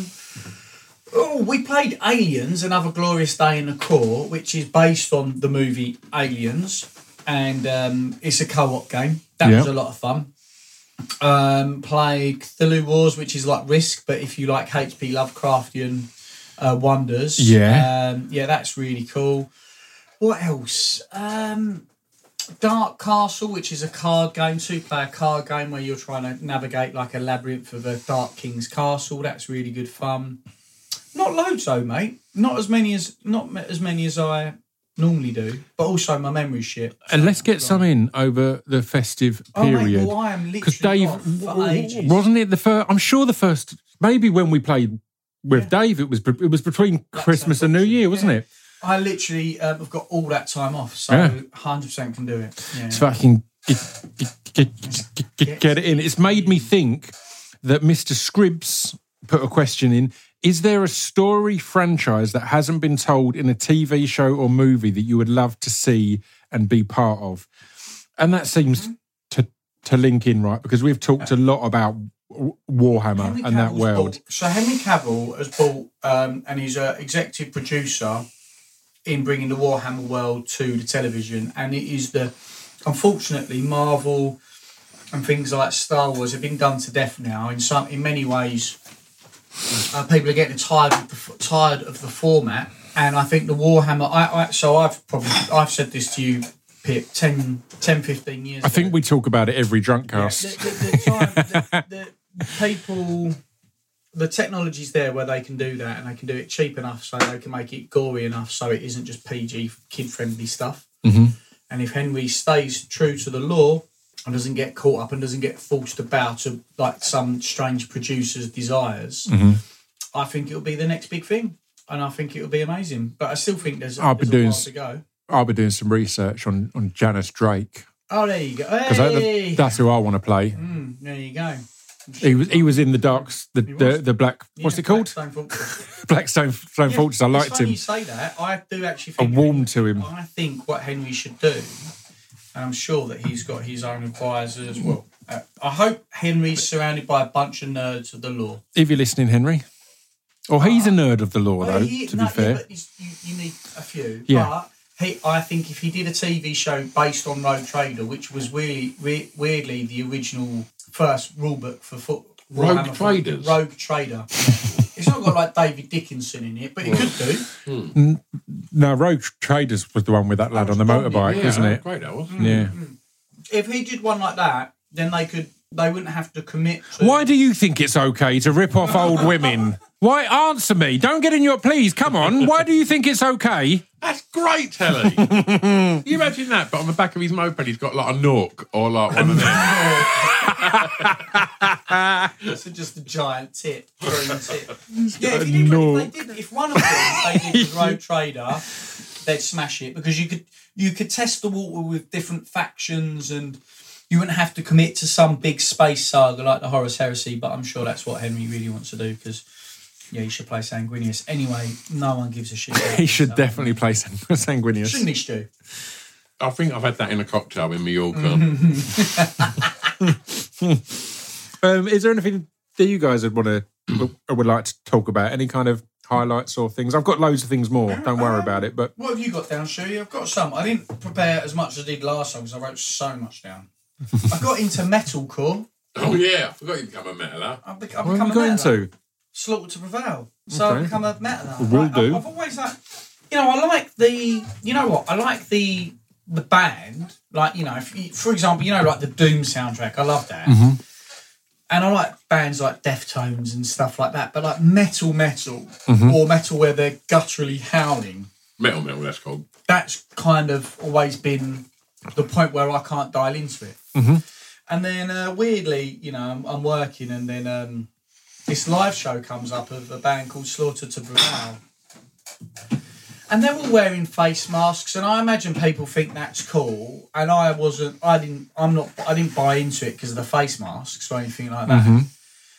We played Aliens, Another Glorious Day in the Core, which is based on the movie Aliens, and it's a co-op game. That was a lot of fun. Played Cthulhu Wars, which is like Risk, but if you like H.P. Lovecraftian wonders. That's really cool. What else? Dark Castle, which is a card game, 2-player card game where you're trying to navigate like a labyrinth of a Dark King's castle. That's really good fun. Not loads though, mate. Not as many as I normally do, but also my memory's shit. And let's get some in over the festive period. Oh, mate, well, I am Because literally Dave, off for ages. wasn't it the first? I'm sure the first. Maybe when we played with Dave, it was between Christmas and New Year, wasn't it? I literally have got all that time off, so 100% can do it. Yeah. It's fucking get it in. It's made me think that Mr. Scribbs put a question in. Is there a story franchise that hasn't been told in a TV show or movie that you would love to see and be part of? And that seems to link in, right? Because we've talked a lot about Warhammer Henry and that Cavill's world. So Henry Cavill has bought, and he's an executive producer in bringing the Warhammer world to the television. And it is unfortunately, Marvel and things like Star Wars have been done to death now. In many ways, people are getting tired of the format. And I think the Warhammer, I've said this to you, Pip, 10, 15 years ago. I think we talk about it every drunk cast. The people, the technology's there where they can do that, and they can do it cheap enough so they can make it gory enough so it isn't just PG, kid-friendly stuff. Mm-hmm. And if Henry stays true to the law and doesn't get caught up and doesn't get forced about to like some strange producer's desires, I think it'll be the next big thing, and I think it'll be amazing. But I still think there's a while to go. I'll be doing some research on Janice Drake. Oh, there you go. Because Hey! that's who I want to play. There you go. He was in the Darks, the black. What's it called? Blackstone Fortress. Blackstone Fortress. I liked It's funny him. you say that. I do actually I think... warmed to him. I think what Henry should do, and I'm sure that he's got his own advisors as well. I hope Henry's surrounded by a bunch of nerds of the law. If you're listening, Henry. Or he's a nerd of the law, though, to be fair. Yeah, but you need a few. Yeah. But I think if he did a TV show based on Rogue Trader, which was weirdly the original first rulebook for Rogue Traders? Rogue Trader. It's not got like David Dickinson in it, but it could do. No, Rogue Traders was the one with that lad on the motorbike, isn't it? Great, that was. Yeah. If he did one like that, then they wouldn't have to commit to... Why do you think it's okay to rip off old women? Why? Answer me. Don't get in your... Please, come on. Why do you think it's okay? That's great, Telly. You imagine that, but on the back of his moped, he's got like a Nork or like one of them. It's just a giant tip, green tip. Yeah, if one of them they did with Rogue Trader, they'd smash it because you could test the water with different factions and you wouldn't have to commit to some big space saga like the Horus Heresy. But I'm sure that's what Henry really wants to do because. Yeah, he should play Sanguinius. Anyway, no one gives a shit. He should definitely play Sanguinius. Shouldn't he, Stu? I think I've had that in a cocktail in Mallorca. Is there anything that you guys would like to talk about? Any kind of highlights or things? I've got loads of things more. Don't worry about it. But what have you got down, Shuey? I've got some. I didn't prepare as much as I did last time because I wrote so much down. I got into metalcore. Oh yeah, I forgot you become a metaler. I've what have you got into? Slaughter to Prevail. So Okay. I've become a metaler. Will do. I've always like, I like the. You know what? I like the band. Like, for example, like the Doom soundtrack. I love that. Mm-hmm. And I like bands like Deftones and stuff like that. But like metal, Mm-hmm. or metal where they're gutturally howling. Metal, that's called. That's kind of always been the point where I can't dial into it. Mm-hmm. And then weirdly, I'm working, and then this live show comes up of a band called Slaughter to Prevail. And they're all wearing face masks, and I imagine people think that's cool. And I didn't buy into it because of the face masks or anything like that. Mm-hmm.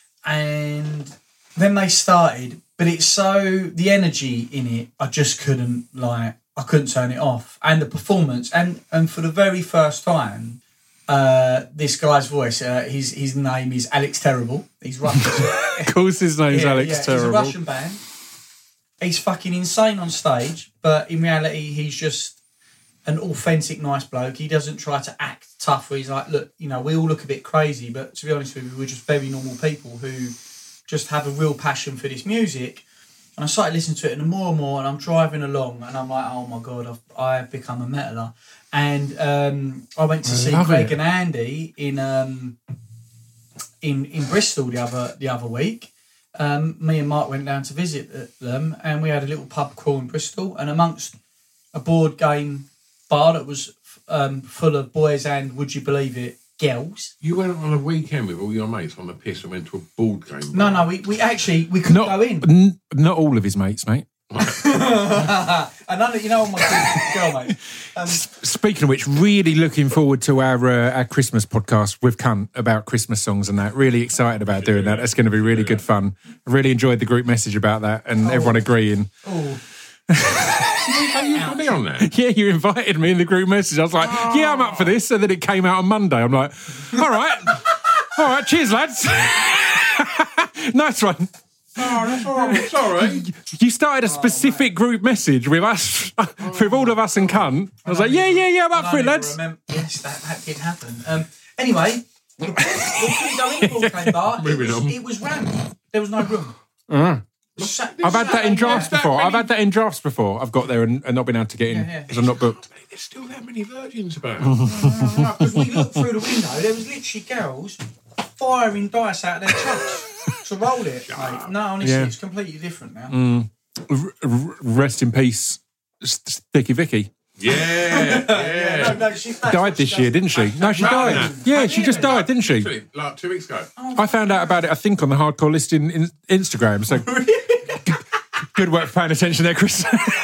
And then they started, but it's so, the energy in it, I just couldn't I couldn't turn it off. And the performance, and for the very first time, this guy's voice, his name is Alex Terrible. He's Russian. Of course, his name's Alex Terrible. He's a Russian band. He's fucking insane on stage, but in reality, he's just an authentic, nice bloke. He doesn't try to act tough, where he's like, look, we all look a bit crazy, but to be honest with you, we're just very normal people who just have a real passion for this music. And I started listening to it, and more and more, and I'm driving along, and I'm like, oh my God, I've become a metaler. And I went to see Greg and Andy in Bristol the other week. Me and Mark went down to visit them, and we had a little pub crawl in Bristol, and amongst a board game bar that was full of boys and, would you believe it, girls. You went on a weekend with all your mates on the piss and went to a board game. No, we couldn't go in. Not all of his mates, mate. And none of, all my girl mates. Speaking of which, really looking forward to our Christmas podcast with Cunt about Christmas songs and that. Really excited about doing that. That's going to be really good fun. I really enjoyed the group message about that and everyone agreeing. Oh. You put me on that? Yeah, you invited me in the group message. I was like, yeah, I'm up for this. And then it came out on Monday. I'm like, all right, cheers, lads. Nice one. Oh, that's all right. Sorry. You started a specific group message with us, with all of us and Cunt. I was like, yeah, I'm up for it, lads. Yes, that did happen. Anyway, we couldn't go in the board game bar. It was rammed. There was no room. I've had that in drafts before. I've got there and not been able to get in because I'm not booked. There's still that many virgins about. Because we looked through the window, there was literally girls firing dice out of their trucks to roll it. Mate. No, honestly, it's completely different now. Rest in peace, Sticky Vicky. Yeah. No, she died this year, didn't she? No, she died. Yeah, she just died, didn't she? Like 2 weeks ago. I found out about it, I think, on the hardcore list in Instagram. So good work for paying attention there, Chris.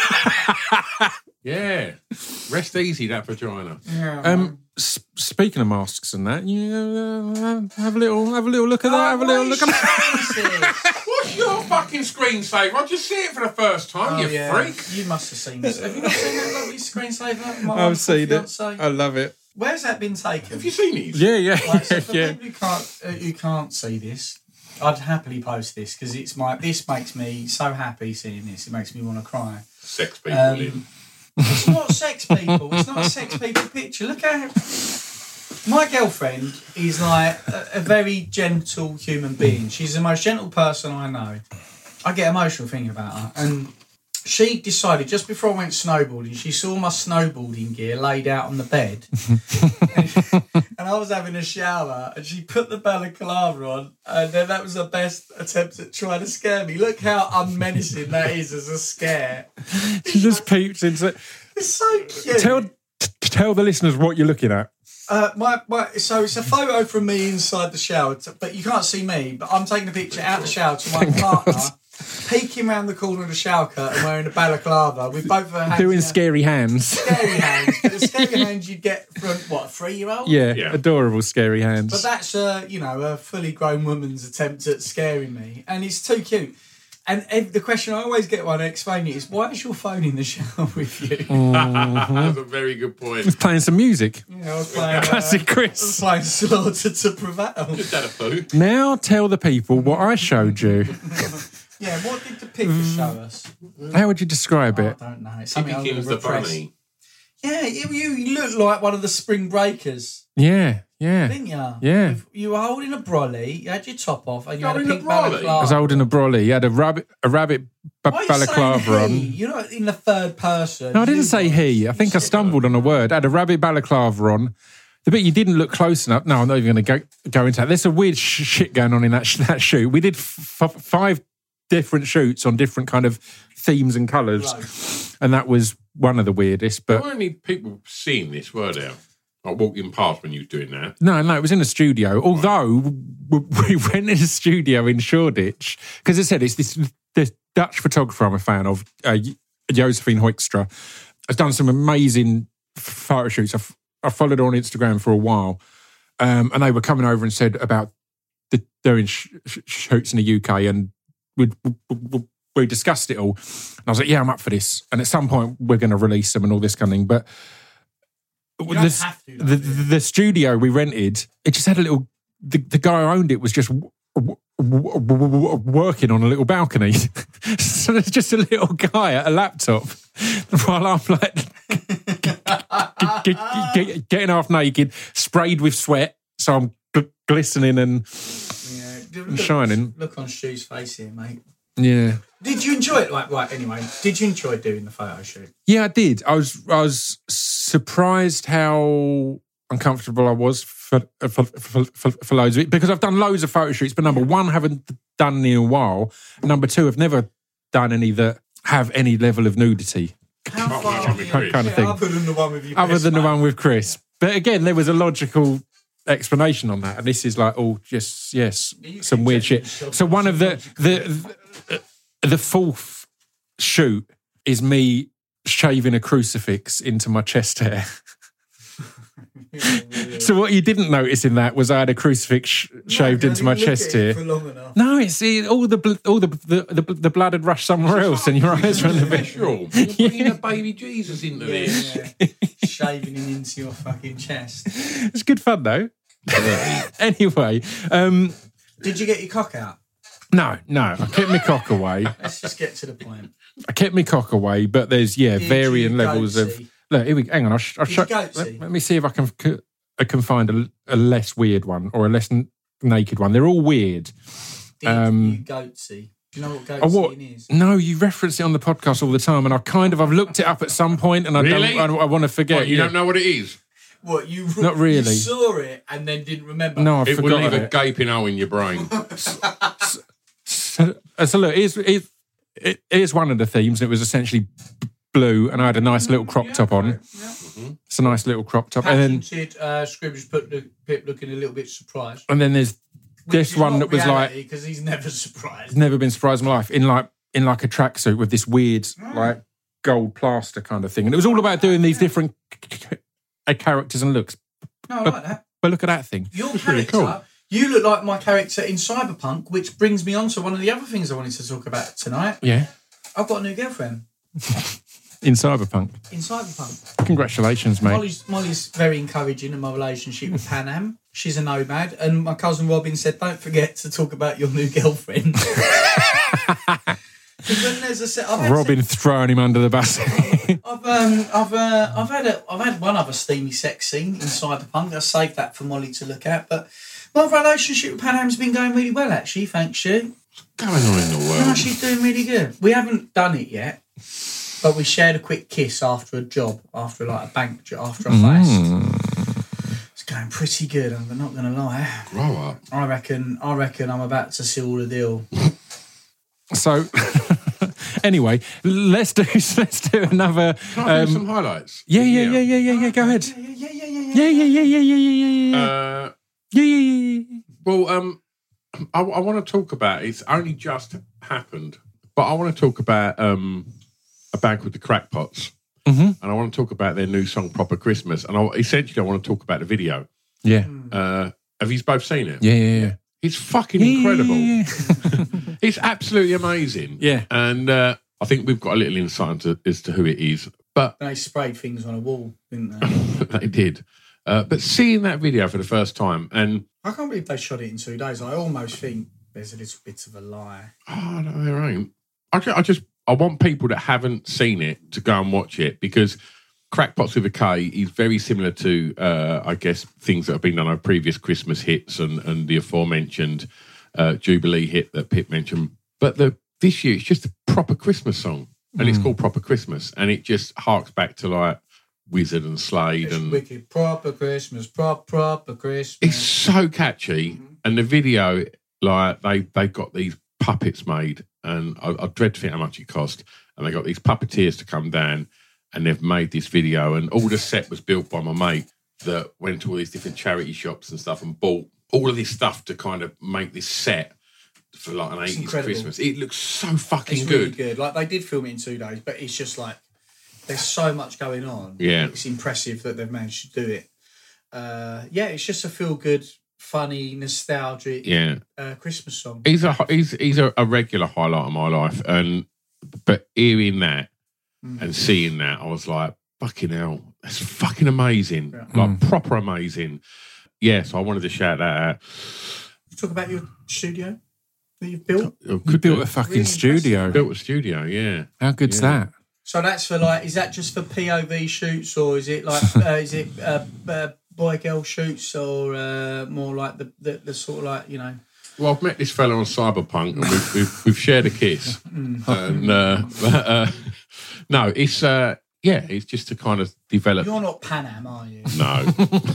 Yeah. Rest easy, that vagina. Speaking of masks and that, you have a little look at that. Have a little look at that. What's your fucking screensaver? I just see it for the first time, you freak. You must have seen this. Have you not seen that lovely screensaver? I've seen it. I love it. Where's that been taken? Have you seen these? Yeah. So for people who can't see this, I'd happily post this because this makes me so happy seeing this. It makes me want to cry. Sex people. It's not sex people. It's not a sex people picture. Look how my girlfriend is like a very gentle human being. She's the most gentle person I know. I get emotional thinking about her. And she decided just before I went snowboarding, she saw my snowboarding gear laid out on the bed. And I was having a shower and she put the balaclava on, and then that was the best attempt at trying to scare me. Look how unmenacing that is as a scare. She just peeps into it. It's so cute. Tell the listeners what you're looking at. So it's a photo from me inside the shower, but you can't see me, but I'm taking a picture out the shower to my partner, peeking around the corner of the shower curtain wearing a balaclava with both of her hands. Doing scary hands. Scary hands. But the scary hands you'd get from, a 3-year-old? Yeah, adorable scary hands. But that's, a fully grown woman's attempt at scaring me. And it's too cute. And the question I always get when I explain it is, why is your phone in the shower with you? That's a very good point. He's playing some music. Yeah, I was playing, Classic Chris. I was playing Slaughter to Prevail. Just had a poo. Now tell the people what I showed you. Yeah, what did the picture show us? How would you describe I it? don't know. It's something I'm Tippy going Kim's to the repress. bunny. Yeah, you look like one of the Spring Breakers, Yeah. didn't you? Yeah. You were holding a brolly, you had your top off, and you had a Holding a pink brolly? balaclava. I was holding a brolly. He had a rabbit Why are you balaclava saying on. he? You're not in the third person. No, I didn't You say was. he. I think I stumbled on a word. I had a rabbit balaclava on. The bit you didn't look close enough. No, I'm not even going to go into that. There's some weird shit going on in that shoot. We did 5 different shoots on different kind of themes and colours, and that was one of the weirdest. There But weren't any people seeing this, were there? Like walking past when you were doing that. no, it was in a studio. Although we went in a studio in Shoreditch because I said it's this Dutch photographer I'm a fan of, Josephine Hoekstra, has done some amazing photo shoots. I followed her on Instagram for a while, and they were coming over and said about doing shoots in the UK, and we discussed it all. And I was like, yeah, I'm up for this. And at some point, we're going to release them and all this kind of thing. But You don't have to, though, the studio we rented, it just had a little. The guy who owned it was just working on a little balcony. So there's just a little guy at a laptop while I'm like getting half naked, sprayed with sweat, so I'm glistening and shining. Look on Stu's face here, mate. Yeah. Did you enjoy it? Anyway, did you enjoy doing the photo shoot? Yeah, I did. I was surprised how uncomfortable I was for loads of it, because I've done loads of photo shoots, but number one, haven't done any in a while. Number two, I've never done any that have any level of nudity. How far kind of thing. Other than the one with you, Other than the one with Chris. But again, there was a logical explanation on that, and this is like all just some weird shit. So one of the fourth shoot is me shaving a crucifix into my chest hair. So what you didn't notice in that was I had a crucifix shaved into my chest hair. No, it's all the blood had rushed somewhere else, and your eyes were in the bit. You're bringing a baby Jesus into this. Shaving him into your fucking chest. It's good fun though. Anyway, did you get your cock out? no, I kept my cock away. Let's just get to the point. I kept my cock away, but there's varying levels of. Look, here we hang on. I'll show. Let me see if I can find a less weird one or a less naked one. They're all weird. You goatsy. Do you know what goatsy is? No, you reference it on the podcast all the time, and I've looked it up at some point, and I want to forget. What, you don't know what it is? What, you Not really. You saw it and then didn't remember? No, I It will forgot leave a it. gaping hole in your brain. So look, here's one of the themes. It was essentially blue, and I had a nice little crop top on. It's a nice little crop top, Patented, Scribner's put the Pip looking a little bit surprised. and then there's this one that was like because he's never surprised. never been surprised in my life in like a tracksuit with this weird like gold plaster kind of thing, and it was all about doing these different characters and looks. No, I like that. But look at that thing. Your character, really cool. You look like my character in Cyberpunk, which brings me on to one of the other things I wanted to talk about tonight. Yeah, I've got a new girlfriend in Cyberpunk. in Cyberpunk. Congratulations, mate. Molly's very encouraging in my relationship with Pan Am. She's a nomad, and my cousin Robin said, "Don't forget to talk about your new girlfriend." When there's a set, Robin throwing him under the bus. I've had one other steamy sex scene in Cyberpunk. I saved that for Molly to look at, but my relationship with Pan Am's been going really well, actually. Thanks, you. Going on in the world? No, she's doing really good. We haven't done it yet, but we shared a quick kiss after a job, after like a bank job, after a fast. It's going pretty good. I'm not going to lie. Grow up. I reckon I'm about to seal the deal. So, anyway, let's do another. Can I do some highlights? Yeah. Go ahead. Yeah. Well, I want to talk about. It's only just happened, but I want to talk about a band called the Crackpots, and I want to talk about their new song "Proper Christmas." And essentially, I want to talk about the video. Yeah. Have you both seen it? Yeah. It's fucking incredible. Yeah. It's absolutely amazing. Yeah. And I think we've got a little insight as to who it is. But They sprayed things on a wall, didn't they? they did. But seeing that video for the first time, and I can't believe they shot it in 2 days. I almost think there's a little bit of a lie. oh no, there ain't. I want people that haven't seen it to go and watch it, because Crackpots with a K is very similar to, I guess, things that have been done on previous Christmas hits and the aforementioned Jubilee hit that Pip mentioned. But this year, it's just a proper Christmas song, and it's called Proper Christmas, and it just harks back to like Wizard and Slade It's and wicked. Proper Christmas, proper Christmas. it's so catchy. And the video, like they got these puppets made, and I dread to think how much it cost. And they got these puppeteers to come down, and they've made this video. And all the set was built by my mate that went to all these different charity shops and stuff and bought all of this stuff to kind of make this set for like an 80s incredible. Christmas. It looks so fucking It's good. really good. Like, they did film it in 2 days, but it's just like there's so much going on. Yeah. It's impressive that they've managed to do it. It's just a feel-good, funny, nostalgic Yeah. Christmas song. He's a regular highlight of my life, but hearing that and seeing that, I was like, fucking hell, that's fucking amazing, like proper amazing. Yeah, so I wanted to shout that out. Talk about your studio that you've built. You built a fucking Really studio. Built a studio, yeah. How good's that? So that's for like, is that just for POV shoots, or is it like, boy girl shoots, or more like the sort of like, you know? Well, I've met this fella on Cyberpunk, and we've shared a kiss. And no, it's just to kind of develop. You're not Pan Am, are you? No,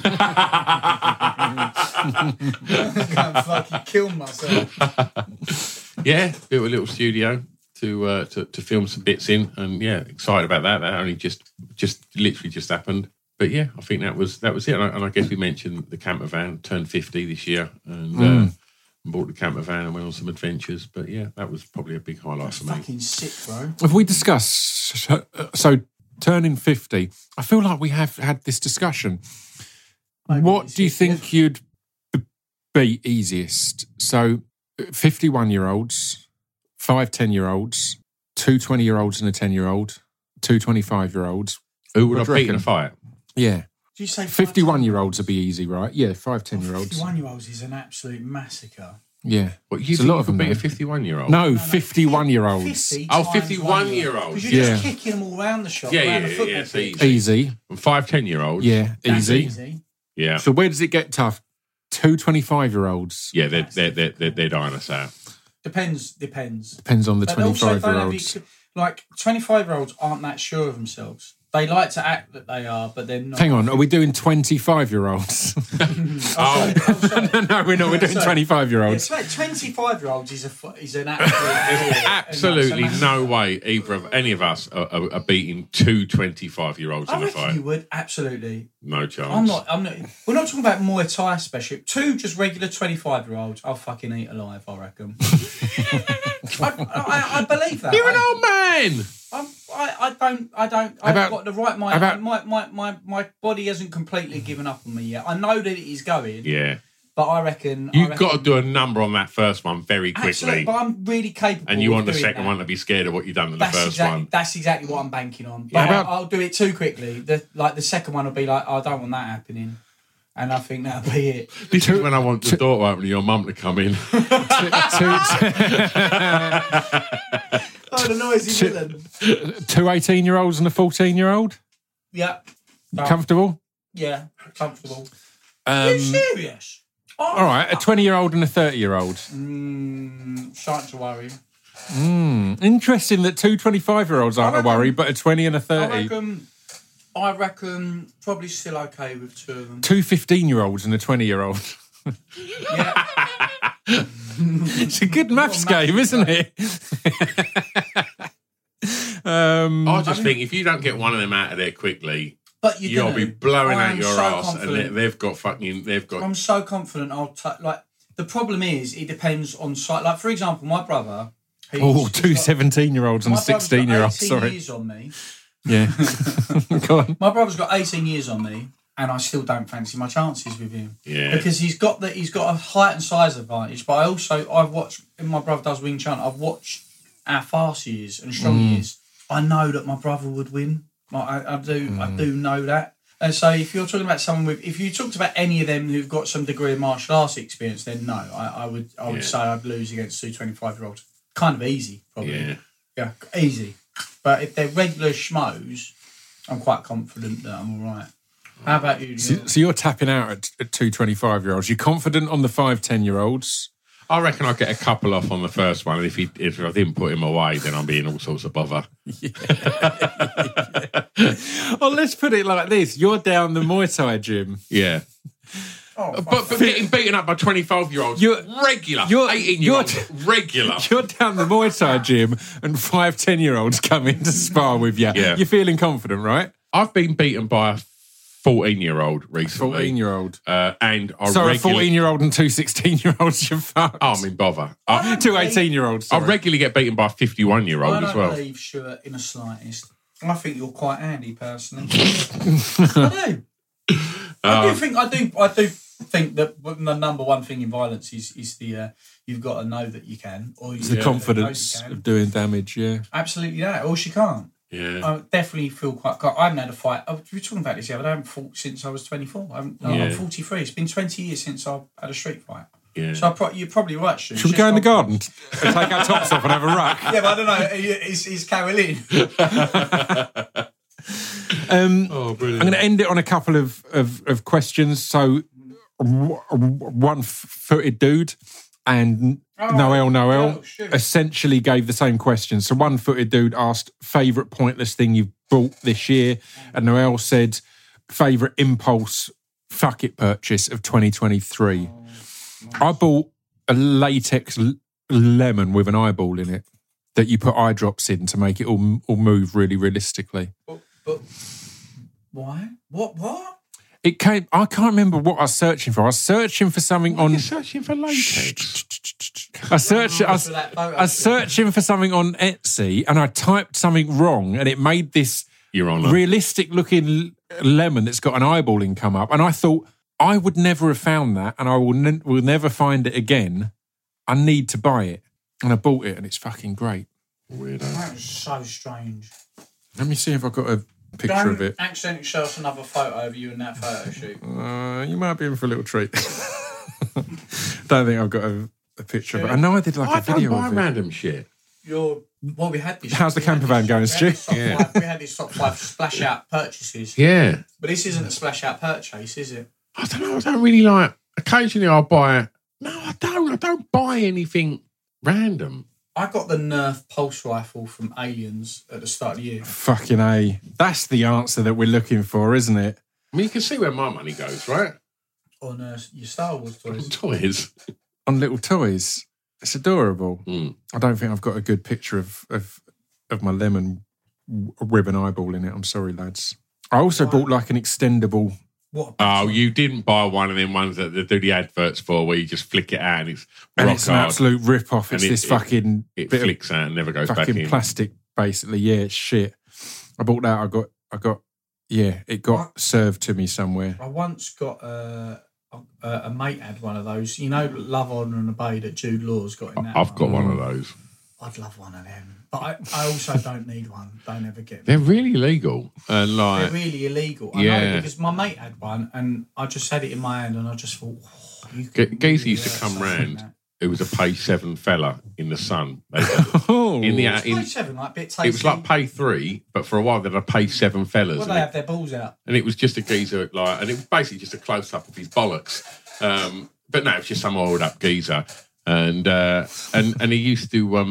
I'm gonna fucking kill myself. yeah, built a little studio to film some bits in, and yeah, excited about that. That only just literally just happened. But yeah, I think that was it. And I guess we mentioned the camper van turned 50 this year, and bought the camper van and went on some adventures. But yeah, that was probably a big highlight for me. Fucking sick, bro. Have we discussed, so turning 50, I feel like we have had this discussion. Maybe What it's do you just think you'd be easiest? So 51-year-olds, 5 10-year-olds, 2 20-year-olds and a 10-year-old, 2 25-year-olds. Who would What I do you beat in a reckon? fight? Yeah. Did you say 51-year-olds would be easy, right? Yeah, 5 10-year-olds. 51-year-olds is an absolute massacre. Yeah. What, you There's think a lot you of could them beat a there. 51-year-old? No, 51-year-olds. 50 Oh, times 51-year-olds. Because you're just Yeah. kicking them all around the shop, Yeah, around yeah, the football yeah, it's pitch. Easy. And 5 10-year-olds? Yeah, That's easy. easy. Yeah. So where does it get tough? 2 25-year-olds. Yeah, they're dying us out. Depends. Depends on the But also, if they don't 25-year-olds. be- like 25-year-olds aren't that sure of themselves. They like to act that they are, but they're not. Hang on, are we doing 25-year-olds? Oh, No, we're not. We're doing Sorry. 25-year-olds. 25-year-olds is an absolute. Absolutely no way either of any of us are beating 2 25-year-olds I in a reckon fight. you would absolutely. No chance. I'm not. We're not talking about Muay Thai special. 2 just regular 25-year-olds. I'll fucking eat alive. I reckon. I believe that. You're an old man. I don't. I've About- got the right mind. about- My body hasn't completely given up on me yet. I know that it is going, Yeah. but I reckon You've got to do a number on that first one very quickly. Absolutely, but I'm really capable. And you of want the doing second that. one to be scared of what you've done in the first one. That's exactly what I'm banking on. But How about- I'll do it too quickly. The second one will be like, I don't want that happening, and I think that'll be it. This is when I want the door to open and your mum to come in. Oh, the noisy villain. 2 18-year-olds and a 14-year-old? Yeah. Comfortable? Yeah, comfortable. Are you serious? Oh, All right, a 20-year-old and a 30-year-old. starting to worry. Interesting that 2 25-year-olds aren't a reckon- worry, but a 20 and a 30. I reckon probably still okay with 2 of them. 2 15-year-olds and a 20-year-old. Yeah. It's a good maths game, isn't it? I just think if you don't get one of them out of there quickly, But you'll be blowing out your ass, confident. and they've got. I'm so confident like the problem is it depends on site. Like for example, my brother. Oh, 2 17-year-olds and a my brother's got 16-year-old. 18 Sorry. years on me. Yeah. Go on. My brother's got 18 years on me, and I still don't fancy my chances with him. Yeah. Because he's got a height and size advantage. But I've watched, when my brother does Wing Chun, I've watched how fast he is and strong he is. I know that my brother would win. I do know that. And so if you're talking about someone if you talked about any of them who've got some degree of martial arts experience, then no, I would say I'd lose against 2 25-year-olds. Kind of easy, probably. Yeah, easy. But if they're regular schmoes, I'm quite confident that I'm all right. How about you? So you're tapping out at 2 25-year-olds. You're confident on the 5 10-year-olds? I reckon I'll get a couple off on the first one. And if I didn't put him away, then I'm being all sorts of bother. Well, let's put it like this. You're down the Muay Thai gym. Yeah. But getting beaten up by 25-year-olds, regular. 18-year-olds, regular. You're down the Muay Thai gym and 5 10-year-olds come in to spar with you. Yeah. You're feeling confident, right? I've been beaten by a 14-year-old recently. 14-year-old. And I so a 14-year-old and 2 16-year-olds, you're fucked. Oh, I'm in bother. 2 18-year-olds. I regularly get beaten by a 51-year-old as well. I don't believe Stuart in the slightest. I think you're quite handy, personally. I do. I do think that the number one thing in violence is the you've got to know that you can, or it's the confidence of doing damage. Yeah, absolutely that. Or she can't. Yeah, I definitely feel quite. I haven't had a fight. We were talking about this the other day. I haven't fought since I was 24. I'm 43. It's been 20 years since I've had a street fight. Yeah. So you're probably right, Stu. Should we go in the garden and take our tops off and have a ruck? Yeah, but I don't know. Is Carol in? I'm going to end it on a couple of questions. So, one-footed dude and Noel essentially gave the same question. So, one-footed dude asked, favourite pointless thing you've bought this year? And Noel said, favourite impulse fuck it purchase of 2023. I bought a latex lemon with an eyeball in it that you put eye drops in to make it all move really realistically. But why? What? It came. I can't remember what I was searching for. I was searching for something on. You're searching for latex. I was searching for something on Etsy, and I typed something wrong, and it made this realistic-looking lemon that's got an eyeballing come up, and I thought I would never have found that, and I will never find it again. I need to buy it, and I bought it, and it's fucking great. Weirdo. That was so strange. Let me see if I've got a picture of it. Don't accidentally show us another photo of you in that photo shoot. You might be in for a little treat. Don't think I've got a picture of it. I know I did like a video of it. I buy random shit. We had this. How's the camper van going, Stu? We had this top 5 splash out purchases. Yeah. But this isn't a splash out purchase, is it? I don't know. I don't really like. Occasionally I'll buy. No, I don't. I don't buy anything random. I got the Nerf pulse rifle from Aliens at the start of the year. Fucking A. That's the answer that we're looking for, isn't it? I mean, you can see where my money goes, right? On your Star Wars toys. Toys. On little toys. It's adorable. Mm. I don't think I've got a good picture of my lemon with an eyeball in it. I'm sorry, lads. I also bought like an extendable... What? Oh, you didn't buy one of them ones that they do the adverts for where you just flick it out and it's an absolute rip-off. It's this fucking... It flicks out and never goes back in. Fucking plastic, basically. Yeah, it's shit. I bought that. It got served to me somewhere. I once got a mate had one of those. You know, Love, Honour and Obey that Jude Law's got in that. I've got one of those. I'd love one of them. But I also don't need one. Don't ever get them. They're really illegal. And they're really illegal. I know, because my mate had one and I just had it in my hand and I just thought, Geezer used to come round. It was a pay 7 fella in the sun. Pay 7, like bit tasty. It was like pay 3, but for a while they had a pay 7 fellas. Well, they have their balls out. And it was just a geezer, and it was basically just a close up of his bollocks. But no, it was just some oiled up geezer. And he used to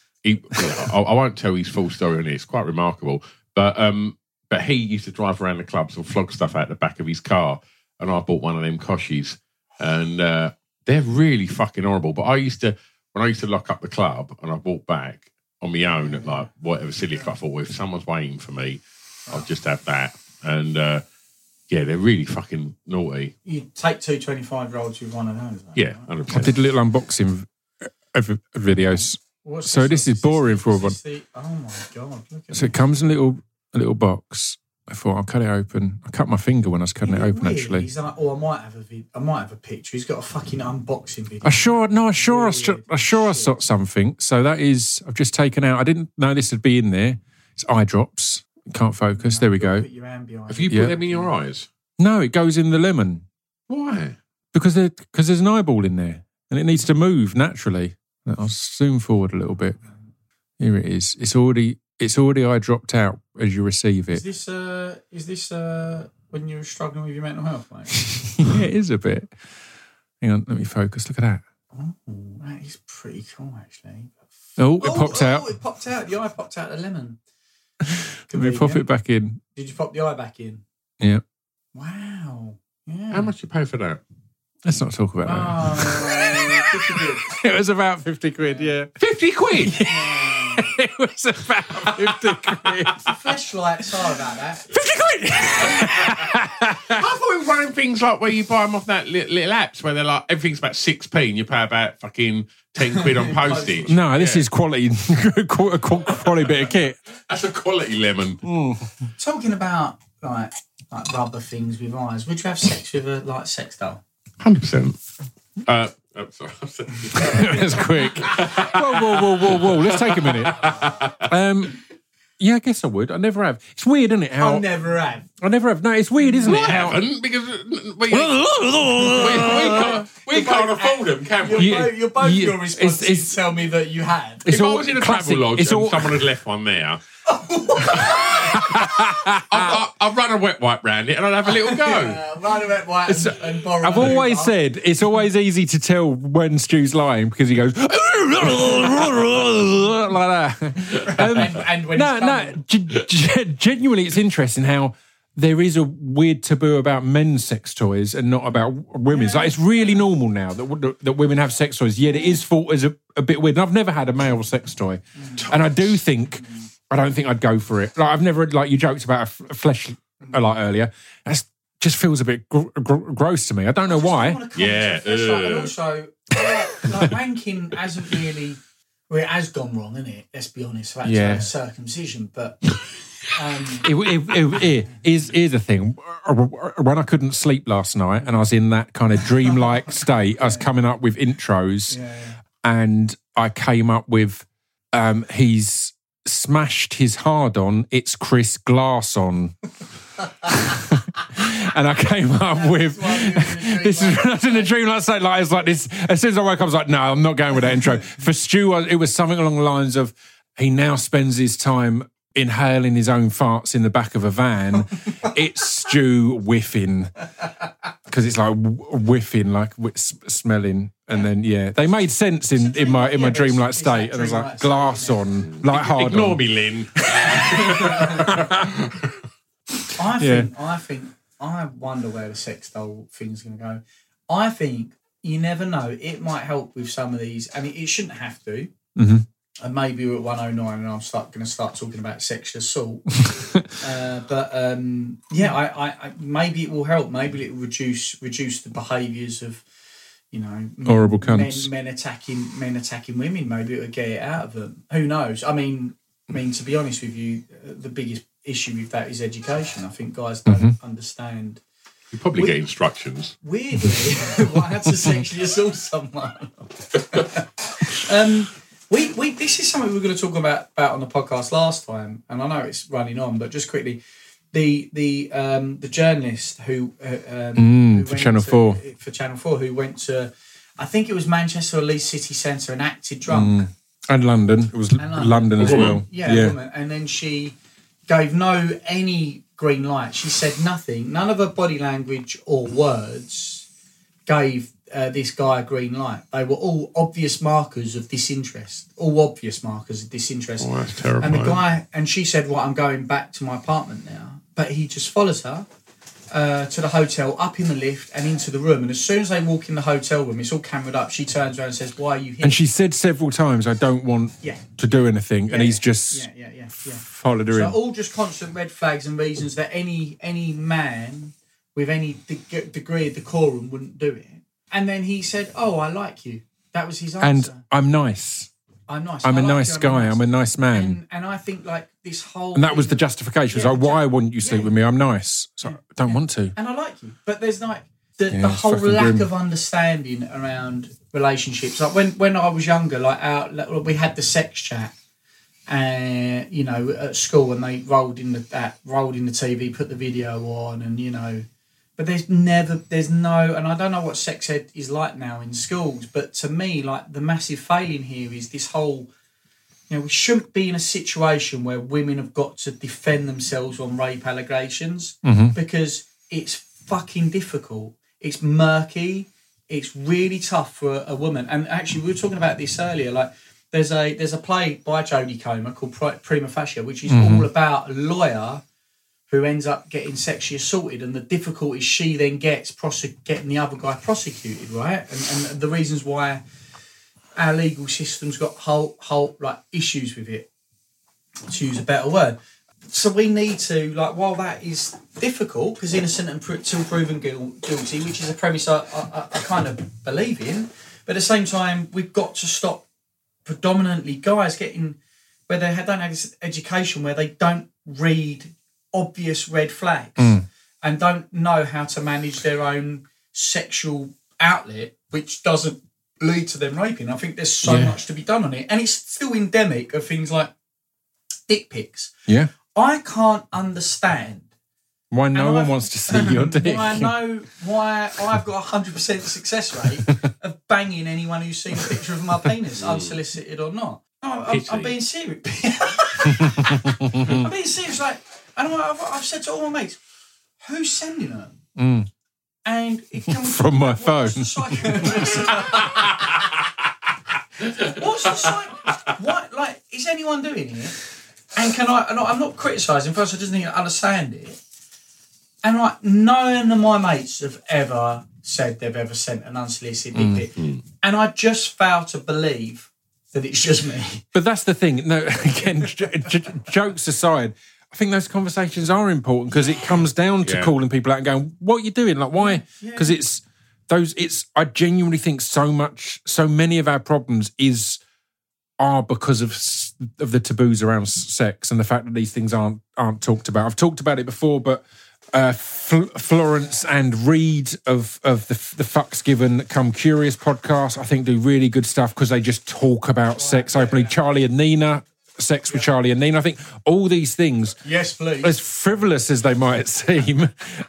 I won't tell his full story on it. It's quite remarkable. But he used to drive around the clubs and flog stuff out the back of his car. And I bought one of them Koshies. And they're really fucking horrible. But when I used to lock up the club and I walked back on my own at like whatever silly club, I thought, well, if someone's waiting for me, I'll just have that. And they're really fucking naughty. You take 2 25-year-olds with one of those. Yeah, 100%. I did a little unboxing of videos. This is boring for everyone. Oh my God. So it comes in a little box I thought I'll cut it open. I cut my finger when I was cutting it open. Weird. Actually, He's like, I might have a picture. He's got a fucking unboxing video. I saw something. So that is, I've just taken out. I didn't know this would be in there. It's eye drops. Can't focus. There we go. Put your hand behind Have you put them in your eyes? No, it goes in the lemon Why? because there's an eyeball in there and it needs to move naturally. I'll zoom forward a little bit. Here it is. It's already eye dropped out as you receive it. Is this when you were struggling with your mental health, mate? Yeah, it is a bit. Hang on, let me focus. Look at that. Oh, that is pretty cool, actually. Oh, it popped out. It popped out. The eye popped out the lemon. Let me pop it back in. Did you pop the eye back in? Yeah. Wow. Yeah. How much you pay for that? Let's not talk about that. 50 quid. It was about 50 quid, yeah. 50 quid? It was about 50 quid. Fleshlights are about that. 50 quid! I thought we were running things like where you buy them off that little apps where they're like, everything's about 6p and you pay about fucking 10 quid on postage. No, this is quality, quality bit of kit. That's a quality lemon. Talking about like rubber things with eyes, would you have sex with a sex doll? 100%. I'm sorry. That's quick. Whoa. Let's take a minute. Yeah, I guess I would. I never have. It's weird, isn't it? How I never have. I never have. No, it's weird, isn't it? I How haven't, because we can't afford them, can we? You're both your responses to tell me that you had. It's If I all was in a classic. travel lodge It's and all someone had left one there, I'd run a wet wipe round it and I'd have a little go. Run about white and borrow. I've always said it's always easy to tell when Stu's lying because he goes like that. And when he's coming. Genuinely, it's interesting how there is a weird taboo about men's sex toys and not about women's. Like, it's really normal now that women have sex toys, yet it is thought as a bit weird. And I've never had a male sex toy, and I don't think I'd go for it. Like, I've never, like you joked about a flesh earlier. That just feels a bit gross to me. I don't know why. Yeah. And also, like wanking hasn't really. Well, it has gone wrong, isn't it? Let's be honest. I've had to have circumcision, but. Here's the thing. When I couldn't sleep last night and I was in that kind of dreamlike state, I was coming up with intros and I came up with he's smashed his hard on, it's Chris Glass on. And I came up with this is when I was in a dreamlike state. Like, it's like this. As soon as I woke up, I was like, no, I'm not going with that intro. For Stu, it was something along the lines of he now spends his time inhaling his own farts in the back of a van. It's Stu whiffing because it's like whiffing, like smelling, and then they made sense in my dreamlike state, and I was like glass on, like hard. Ignore on. me, Lynn. I wonder where the sex doll thing's going to go. I think you never know. It might help with some of these. I mean, it shouldn't have to. Mm-hmm. And maybe we're at 109 and I'm going to start talking about sexual assault. I maybe it will help. Maybe it will reduce the behaviours of, horrible cunts. Men attacking women. Maybe it will get it out of them. Who knows? I mean, to be honest with you, the biggest issue with that is education. I think guys don't understand. You probably get instructions. Weirdly, I had to sexually assault someone. This is something we were going to talk about on the podcast last time, and I know it's running on, but just quickly, the journalist who for Channel 4 who went to, I think it was Manchester or Leeds City Centre and acted drunk, and London. It was London as well. Yeah. Woman. And then she gave any green light. She said nothing. None of her body language or words gave this guy a green light. They were all obvious markers of disinterest. Oh, that's terrifying. And she said, "Well, I'm going back to my apartment now." But he just follows her to the hotel, up in the lift and into the room. And as soon as they walk in the hotel room, it's all cameraed up. She turns around and says, "Why are you here?" And she said several times, "I don't want to do anything." And he's just followed her in. So all just constant red flags and reasons that any man with any degree of decorum wouldn't do it. And then he said, "Oh, I like you." That was his answer. And I'm nice. I'm nice. I'm a I like nice you, guy. I'm a nice man. And I think like this whole... And that was the justification. It was like, why wouldn't you sleep with me? I'm nice. So I don't want to. And I like you. But there's like the whole lack of understanding around relationships. Like when I was younger, we had the sex chat, at school, and they rolled in the TV, put the video on, and but there's no, and I don't know what sex ed is like now in schools, but to me, like the massive failing here is this whole, we shouldn't be in a situation where women have got to defend themselves on rape allegations because it's fucking difficult. It's murky. It's really tough for a woman. And actually, we were talking about this earlier. Like, there's a play by Jodie Comer called Prima Facie, which is all about a lawyer who ends up getting sexually assaulted, and the difficulties she then gets getting the other guy prosecuted, right? And the reasons why our legal system's got whole issues with it, to use a better word. So we need to, while that is difficult, because innocent until proven guilty, which is a premise I kind of believe in, but at the same time, we've got to stop predominantly guys getting, where they don't have this education, where they don't read obvious red flags and don't know how to manage their own sexual outlet, which doesn't lead to them raping. I think there's so much to be done on it. And it's still endemic of things like dick pics. Yeah. I can't understand why no one wants to see your dick. Why I've got 100% success rate of banging anyone who's seen a picture of my penis, unsolicited or not. No, I'm being serious. I'm being serious. And I've said to all my mates, who's sending them? And it comes from my phone. What's the psych? What is anyone doing here? And I'm not criticising. First, I just need to understand it. And none of my mates have ever said they've ever sent an unsolicited dick pic. And I just fail to believe that it's just me. But that's the thing. No, again, jokes aside, I think those conversations are important because it comes down to calling people out and going, "What are you doing? Like, why?" Because I genuinely think so many of our problems are because of the taboos around sex and the fact that these things aren't talked about. I've talked about it before, but Florence and Reed of the Fucks Given Come Curious podcast, I think, do really good stuff because they just talk about sex openly. Charlie and Nina, Sex with Charlie and Nina. I think all these things, yes, please, as frivolous as they might seem,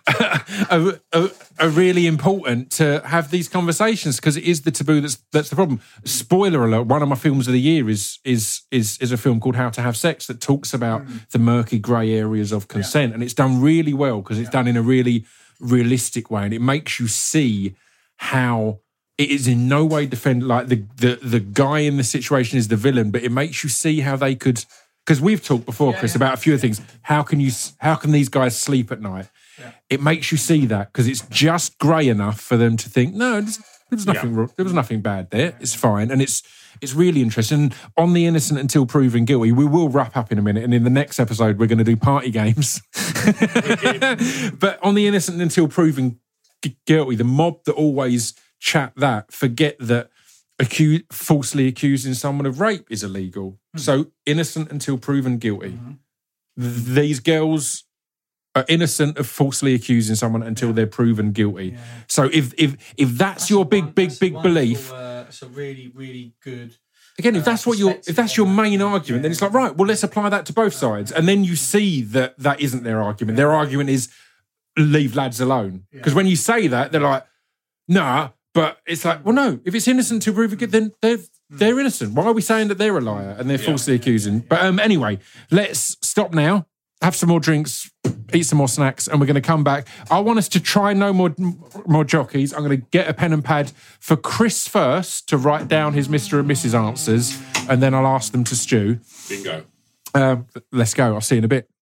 are really important to have these conversations because it is the taboo that's the problem. Spoiler alert: one of my films of the year is a film called How to Have Sex that talks about the murky grey areas of consent, and it's done really well because it's done in a really realistic way, and it makes you see how it is in no way the guy in the situation is the villain, but it makes you see how they could, because we've talked before, Chris, about a few things. How can these guys sleep at night? Yeah. It makes you see that because it's just grey enough for them to think, no, there was nothing wrong. There was nothing bad there. It's fine, and it's really interesting. On the innocent until proven guilty, we will wrap up in a minute, and in the next episode we're going to do party games. But on the innocent until proven guilty, the mob that always chat that forget that falsely accusing someone of rape is illegal. So innocent until proven guilty. These girls are innocent of falsely accusing someone until they're proven guilty. So if that's your big belief, it's a really, really good. Again, if that's your main argument, then it's like, right, well, let's apply that to both sides, and then you see that isn't their argument. Their argument is leave lads alone, because when you say that, they're like, nah. But it's like, well, no, if it's innocent to prove it, then they're innocent. Why are we saying that they're a liar and they're falsely accusing? But anyway, let's stop now, have some more drinks, eat some more snacks, and we're going to come back. I want us to try no more jockeys. I'm going to get a pen and pad for Chris first to write down his Mr. and Mrs. answers, and then I'll ask them to Stu. Bingo. Let's go. I'll see you in a bit.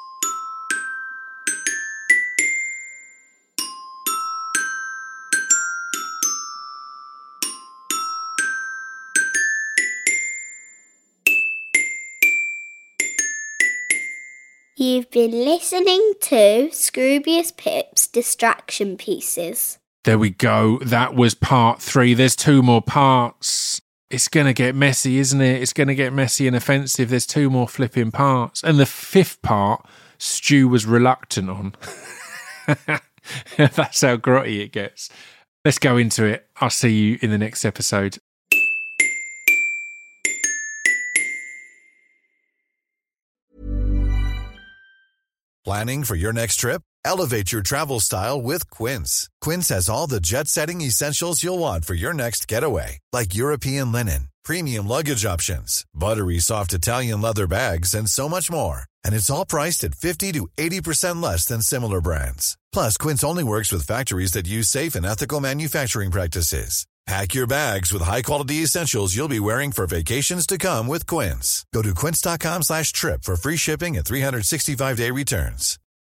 You've been listening to Scroobius Pip's Distraction Pieces. There we go. That was part 3. There's 2 more parts. It's going to get messy, isn't it? It's going to get messy and offensive. There's 2 more flipping parts. And the 5th part, Stu was reluctant on. That's how grotty it gets. Let's go into it. I'll see you in the next episode. Planning for your next trip? Elevate your travel style with Quince. Quince has all the jet-setting essentials you'll want for your next getaway, like European linen, premium luggage options, buttery soft Italian leather bags, and so much more. And it's all priced at 50 to 80% less than similar brands. Plus, Quince only works with factories that use safe and ethical manufacturing practices. Pack your bags with high-quality essentials you'll be wearing for vacations to come with Quince. Go to quince.com/trip for free shipping and 365-day returns.